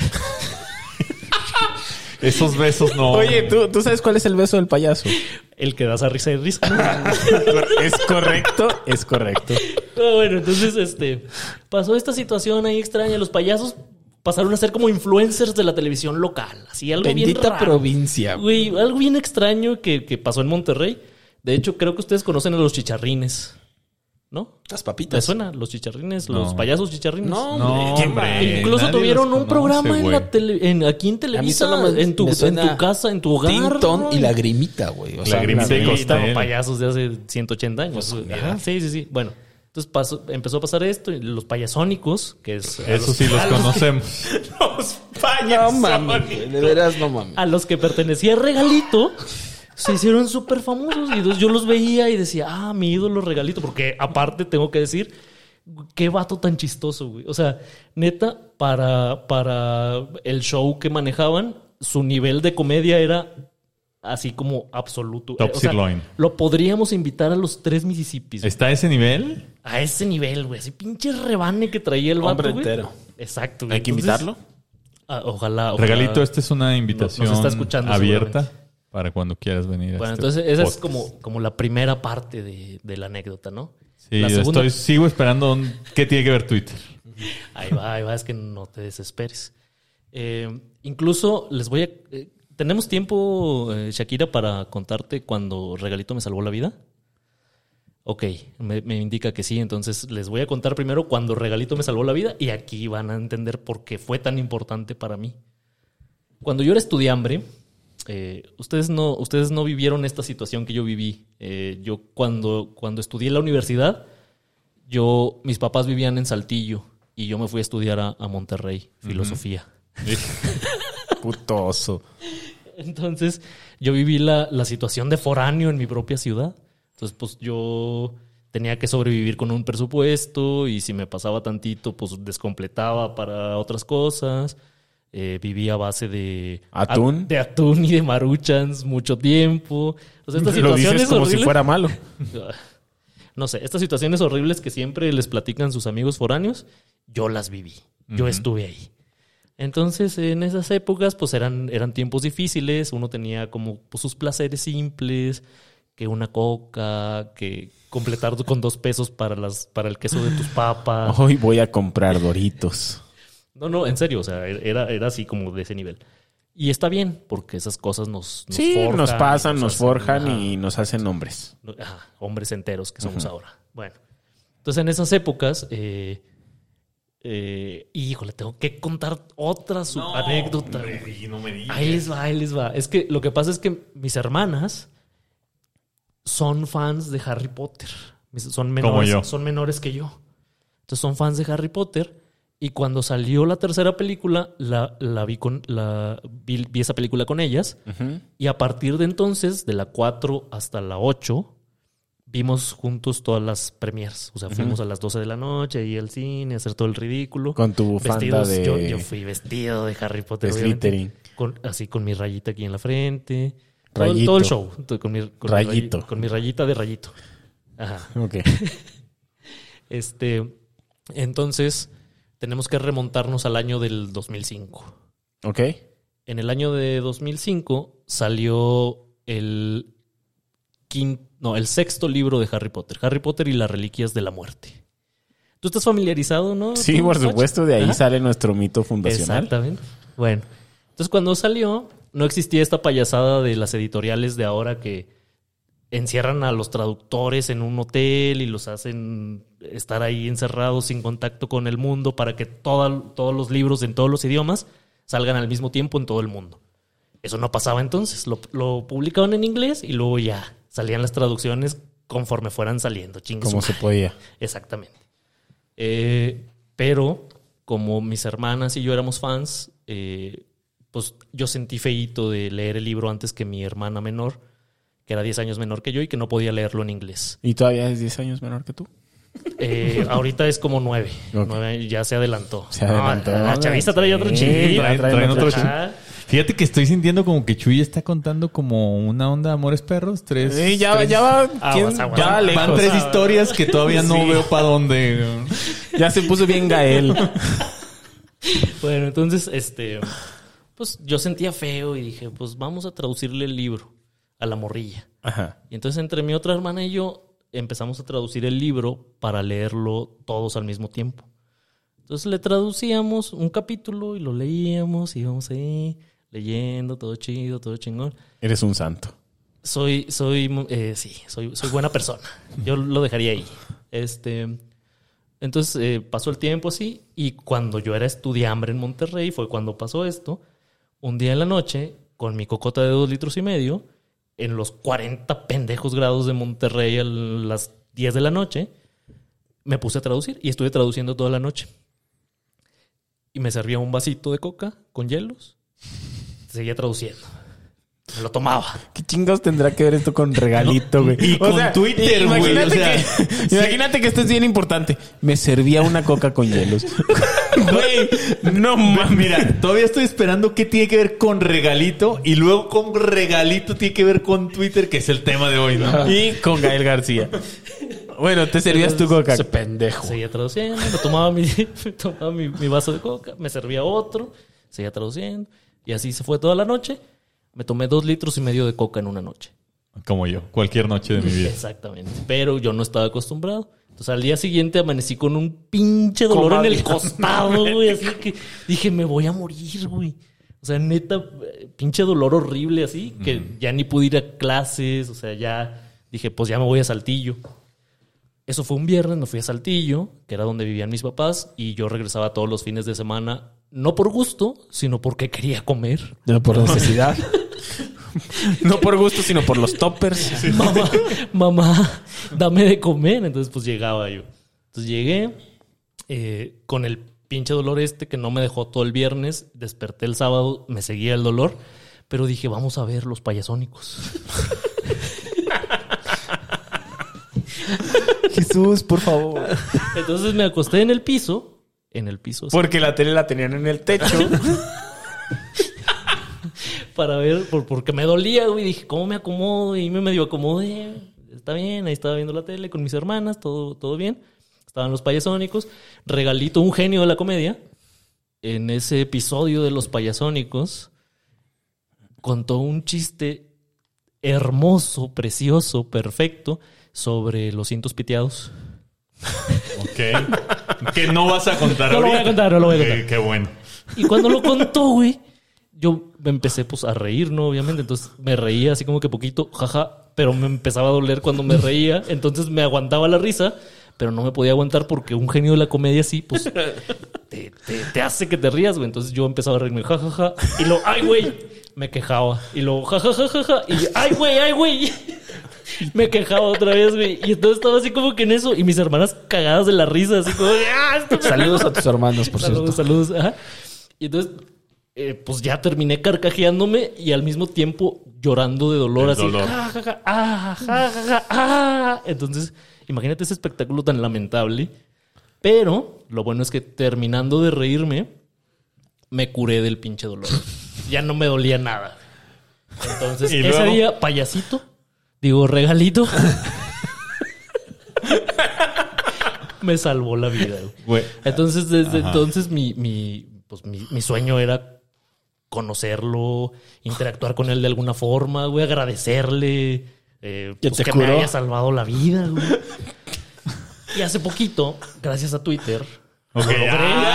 Esos besos no. Oye, ¿tú, ¿tú sabes cuál es el beso del payaso? El que da esa risa y risa. ¿no? Es correcto, es correcto. Ah, bueno, entonces este pasó esta situación ahí extraña. Los payasos pasaron a ser como influencers de la televisión local. Así algo bien Bendita raro. provincia. Güey, algo bien extraño que, que pasó en Monterrey. De hecho, creo que ustedes conocen a los chicharrines, ¿no? Las ¿Te papitas. suena? Los chicharrines, No. los payasos chicharrines. No, No, hombre. hombre. Incluso nadie tuvieron los un conoce, programa en güey. la tele, en, aquí en A mí Televisa, solo me, en tu, me en suena tu casa, en tu hogar. Tinton ¿no? y Lagrimita, güey. O sea, Lagrimita y Sí, Costel. no, payasos de hace ciento ochenta años. Ajá, sí, sí, sí. Bueno, entonces pasó- empezó a pasar esto. Y los payasónicos, que es... a Eso los- sí los a los que- conocemos. Los no payasónicos. mames, güey, de veras no mames. A los que pertenecía Regalito, se hicieron súper famosos. Y entonces yo los veía y decía, ah, mi ídolo Regalito. Porque aparte tengo que decir, qué vato tan chistoso, güey. O sea, neta, para, para el show que manejaban, su nivel de comedia era así como absoluto. Top O sea, sirloin. lo podríamos invitar a los tres Mississippis. güey. ¿Está a ese nivel? A ese nivel, güey. Así pinche rebane que traía el vato, Hombre güey. entero. Exacto, güey. ¿Hay que Entonces, invitarlo? ah, ojalá, ojalá. Regalito, esta es una invitación Nos está escuchando abierta para cuando quieras venir. a Bueno, este entonces esa es podcast. como, como la primera parte de, de la anécdota, ¿no? Sí, la yo segunda- estoy, sigo esperando un- qué tiene que ver Twitter. Ahí va, ahí va, es que no te desesperes. Eh, incluso les voy a... eh, ¿tenemos tiempo, eh, Shakira, para contarte cuando Regalito me salvó la vida? Ok, me, me indica que sí, entonces les voy a contar primero cuando Regalito me salvó la vida y aquí van a entender por qué fue tan importante para mí. Cuando yo era estudiambre, eh, ustedes, no, ustedes no vivieron esta situación que yo viví. Eh, yo cuando, cuando estudié en la universidad, yo, mis papás vivían en Saltillo y yo me fui a estudiar a, a Monterrey, filosofía. Putoso. Entonces, yo viví la, la situación de foráneo en mi propia ciudad. Entonces, pues yo tenía que sobrevivir con un presupuesto y si me pasaba tantito, pues descompletaba para otras cosas. Eh, vivía a base de... ¿Atún? De atún y de maruchans mucho tiempo. O sea, estas Lo situaciones dices como si horribles- fuera malo. No sé, estas situaciones horribles que siempre les platican sus amigos foráneos, yo las viví. Yo estuve ahí. Entonces, en esas épocas, pues eran, eran tiempos difíciles. Uno tenía como pues, sus placeres simples, que una coca, que completar con dos pesos para, las, para el queso de tus papas. Hoy voy a comprar Doritos. No, no, en serio, o sea, era, era así como de ese nivel. Y está bien, porque esas cosas nos, nos Sí, forjan, nos pasan, nos hacen, forjan ajá, y nos hacen hombres. ajá, hombres enteros que somos ahora. Bueno, entonces en esas épocas, eh, eh, híjole, tengo que contar otra su anécdota. güey. no me digas. Ahí les va, ahí les va. Es que lo que pasa es que mis hermanas son fans de Harry Potter. Mis- Son menores, yo. son menores que yo. Entonces son fans de Harry Potter. Y cuando salió la tercera película, la, la vi con la vi, vi esa película con ellas. Y a partir de entonces, de la cuatro hasta la ocho, vimos juntos todas las premiers. O sea, fuimos a las doce de la noche ahí al cine a hacer todo el ridículo. Con tu bufanda Vestidos, de... yo, yo fui vestido de Harry Potter. de obviamente, Slytherin. con, así con mi rayita aquí en la frente. Todo, Rayito. todo el show. Todo Con mi, con mi Rayito. rayi- con mi rayita de rayito. Ajá. Ok. Este, entonces, tenemos que remontarnos al año del dos mil cinco. Ok. En el año de dos mil cinco salió el quinto, no, el sexto libro de Harry Potter. Harry Potter y las Reliquias de la Muerte. ¿Tú estás familiarizado, no? Sí, ¿Tú, por Pacho? supuesto, de ahí Ajá. sale nuestro mito fundacional. Exactamente. Bueno, entonces cuando salió, no existía esta payasada de las editoriales de ahora que encierran a los traductores en un hotel y los hacen estar ahí encerrados sin contacto con el mundo para que toda, todos los libros en todos los idiomas salgan al mismo tiempo en todo el mundo. Eso no pasaba entonces. Lo, lo publicaban en inglés y luego ya salían las traducciones conforme fueran saliendo. Chingue Como su se madre. podía. Exactamente. Eh, pero como mis hermanas y yo éramos fans, eh, pues yo sentí feíto de leer el libro antes que mi hermana menor, que era diez años menor que yo y que no podía leerlo en inglés. ¿Y todavía es diez años menor que tú? Eh, ahorita es como nueve. Ok. nueve ya se adelantó. Se adelantó. No, la chavista trae otro Sí, chip. trae- traen otro chip. Ajá. Fíjate que estoy sintiendo como que Chuy está contando como una onda de Amores Perros. Tres. Sí, ya, tres- ya va. ¿quién? Aguas, aguas. Ya va Van, lejos. van tres historias que todavía no Sí. veo para dónde. Ya se puso bien Gael. Bueno, entonces, este, pues yo sentía feo y dije, pues vamos a traducirle el libro a la morrilla. Ajá. Y entonces entre mi otra hermana y yo empezamos a traducir el libro para leerlo todos al mismo tiempo. Entonces le traducíamos un capítulo y lo leíamos, íbamos ahí leyendo, todo chido, todo chingón. Eres un santo. Soy, soy, eh, sí, soy, soy buena persona. Yo lo dejaría ahí. Este, entonces eh, pasó el tiempo así y cuando yo era estudiambre en Monterrey fue cuando pasó esto. Un día en la noche, con mi cocota de dos litros y medio, en los cuarenta pendejos grados de Monterrey a las diez de la noche, me puse a traducir y estuve traduciendo toda la noche. Y me servía un vasito de coca con hielos. Seguía traduciendo. Me lo tomaba. ¿Qué chingados tendrá que ver esto con regalito, güey? y con Twitter, güey, Imagínate, o sea, que, imagínate que esto es bien importante. Me servía una coca con hielos. Güey, no mames. Mira, todavía estoy esperando qué tiene que ver con regalito y luego con regalito tiene que ver con Twitter, que es el tema de hoy, ¿no? Y con Gael García. Bueno, te servías tu coca. Ese pendejo. Seguía traduciendo, me tomaba, mi, me tomaba mi, mi vaso de coca, me servía otro, seguía traduciendo. Y así se fue toda la noche. Me tomé dos litros y medio de coca en una noche. Como yo, cualquier noche de mi vida. Exactamente. Pero yo no estaba acostumbrado. Entonces al día siguiente amanecí con un pinche dolor en el costado, güey. Así que dije, me voy a morir, güey. O sea, neta, pinche dolor horrible así, que mm. ya ni pude ir a clases. O sea, ya dije, pues ya me voy a Saltillo. Eso fue un viernes, me fui a Saltillo, que era donde vivían mis papás, y yo regresaba todos los fines de semana, no por gusto, sino porque quería comer. No por necesidad. No por gusto, sino por los toppers. Mamá, mamá, dame de comer. Entonces, pues llegaba yo. Entonces llegué eh, con el pinche dolor este que no me dejó todo el viernes. Desperté el sábado, me seguía el dolor, pero dije, vamos a ver los payasónicos. Jesús, por favor. Entonces me acosté en el piso. En el piso. Porque la tele la tenían en el techo. Para ver, por, porque me dolía, güey. Dije, ¿cómo me acomodo? Y me medio acomodé. Está bien, ahí estaba viendo la tele con mis hermanas, todo, todo bien. Estaban los payasónicos. Regalito, un genio de la comedia. En ese episodio de los payasónicos, contó un chiste hermoso, precioso, perfecto, sobre los cintos piteados. Ok. Que no vas a contar No lo voy a ahorita. contar, no lo voy a contar. Qué, qué bueno. Y cuando lo contó, güey, yo me empecé pues a reír, ¿no? Obviamente. Entonces me reía así como que poquito, jaja, pero me empezaba a doler cuando me reía. Entonces me aguantaba la risa, pero no me podía aguantar porque un genio de la comedia así, pues, te, te, te hace que te rías, güey. Entonces yo empezaba a reírme, jajaja. Y lo, ay, güey, me quejaba. Y lo, jajajaja. Y ay, güey, ay, güey. Me quejaba otra vez, güey. Y entonces estaba así como que en eso. Y mis hermanas cagadas de la risa, así como, ¡ah! Esto me Saludos a tus hermanos, por Saludos, cierto. saludos. Ajá. Y entonces, eh, pues ya terminé carcajeándome y al mismo tiempo llorando de dolor. El así. dolor. Ja, ja, ja, ah, ja, ja, ja, ah. Entonces, imagínate ese espectáculo tan lamentable. Pero lo bueno es que terminando de reírme, me curé del pinche dolor. Ya no me dolía nada. Entonces, ¿Y ese luego? día, payasito, digo, regalito, me salvó la vida, güey. Güey. Entonces, desde Ajá. entonces mi, mi, pues, mi, mi sueño era conocerlo, interactuar con él de alguna forma, güey, agradecerle, eh, ¿Que pues, te que me curó? haya salvado la vida, güey. Y hace poquito, gracias a Twitter, Ok. lo logré.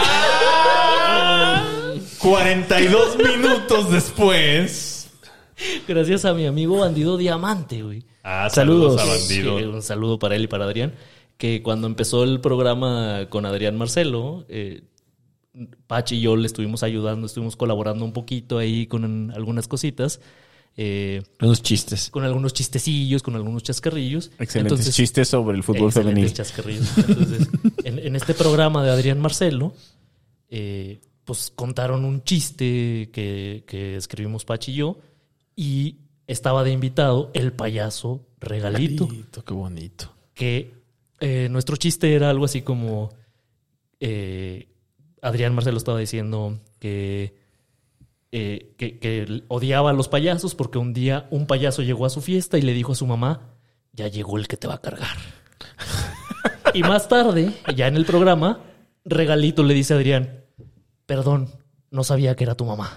Ah, cuarenta y dos minutos después. Gracias a mi amigo Bandido Diamante, güey. Ah, Saludos. saludos a Bandido. Sí, un saludo para él y para Adrián. Que cuando empezó el programa con Adrián Marcelo, eh, Pachi y yo le estuvimos ayudando, estuvimos colaborando un poquito ahí con algunas cositas. Eh, Unos chistes. con algunos chistecillos, con algunos chascarrillos. Excelentes Entonces, chistes sobre el fútbol excelentes femenil. chascarrillos. Entonces, en, en este programa de Adrián Marcelo, eh, pues contaron un chiste que, que escribimos Pachi y yo, y estaba de invitado el payaso Regalito, Bonito, qué bonito. que eh, nuestro chiste era algo así como eh, Adrián Marcelo estaba diciendo que, eh, que, que odiaba a los payasos porque un día un payaso llegó a su fiesta y le dijo a su mamá, ya llegó el que te va a cargar. Y más tarde, ya en el programa, Regalito le dice a Adrián, perdón, no sabía que era tu mamá.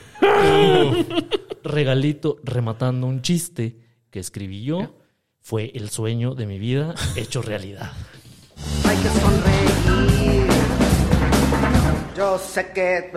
Regalito, rematando un chiste que escribí yo, fue el sueño de mi vida hecho realidad. Hay que sonreír. Yo sé que...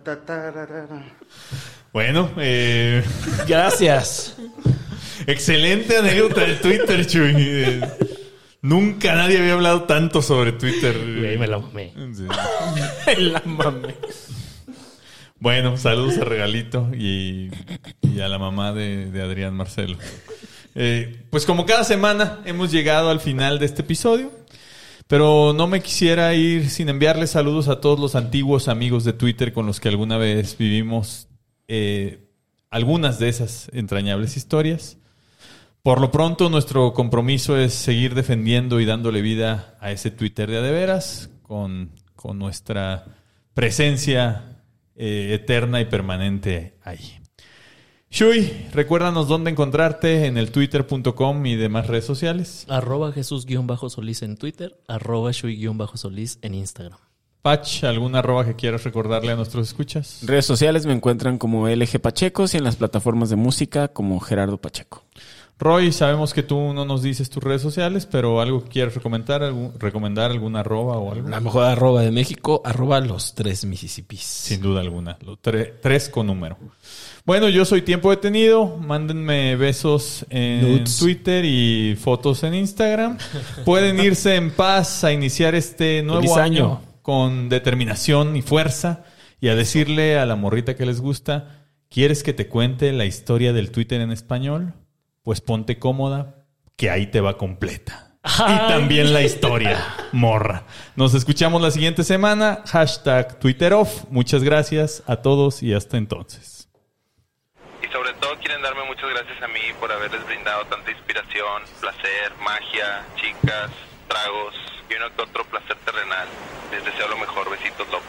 Bueno, eh, Gracias. excelente anécdota de Twitter, Chuy. Eh, Nunca nadie había hablado tanto sobre Twitter. Güey, me la mamé. Sí. La mame. Bueno, saludos a Regalito y, y a la mamá de, de Adrián Marcelo. Eh, pues como cada semana hemos llegado al final de este episodio, pero no me quisiera ir sin enviarles saludos a todos los antiguos amigos de Twitter con los que alguna vez vivimos eh, algunas de esas entrañables historias. Por lo pronto, nuestro compromiso es seguir defendiendo y dándole vida a ese Twitter de a de veras con, con nuestra presencia eh, eterna y permanente ahí. Shui, recuérdanos dónde encontrarte en el twitter punto com y demás redes sociales. Arroba Jesús-Solís en Twitter, arroba Shui-Solís en Instagram. Pach, ¿alguna arroba que quieras recordarle a nuestros escuchas? Redes sociales me encuentran como L G Pachecos y en las plataformas de música como Gerardo Pacheco. Roy, sabemos que tú no nos dices tus redes sociales, pero algo que quieras recomendar, algún, recomendar alguna arroba o algo. La mejor arroba de México, arroba los tres Mississippis. Sin duda alguna. Lo tre- tres con número. Bueno, yo soy Tiempo Detenido. Mándenme besos en Nudes. Twitter y fotos en Instagram. Pueden irse en paz a iniciar este nuevo Feliz año. año. Con determinación y fuerza y a decirle a la morrita que les gusta, ¿quieres que te cuente la historia del Twitter en español? Pues ponte cómoda, que ahí te va completa. Ay. Y también la historia, morra. Nos escuchamos la siguiente semana. Hashtag Twitter off. Muchas gracias a todos y hasta entonces. Y sobre todo quieren darme muchas gracias a mí por haberles brindado tanta inspiración, placer, magia, chicas, tragos y uno que otro placer terrenal. Les deseo lo mejor. Besitos, locos.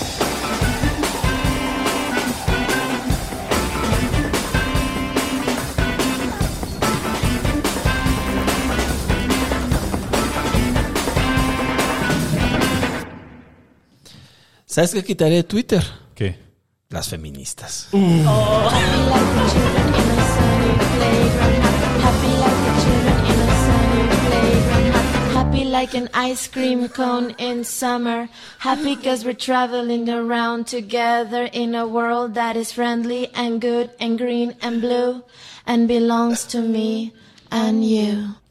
¿Sabes qué quitaré de Twitter? ¿Qué? Las feministas. Happy like an ice cream cone in summer. Happy cause we're traveling around together in a world that is friendly and good and green and blue and belongs to me and you.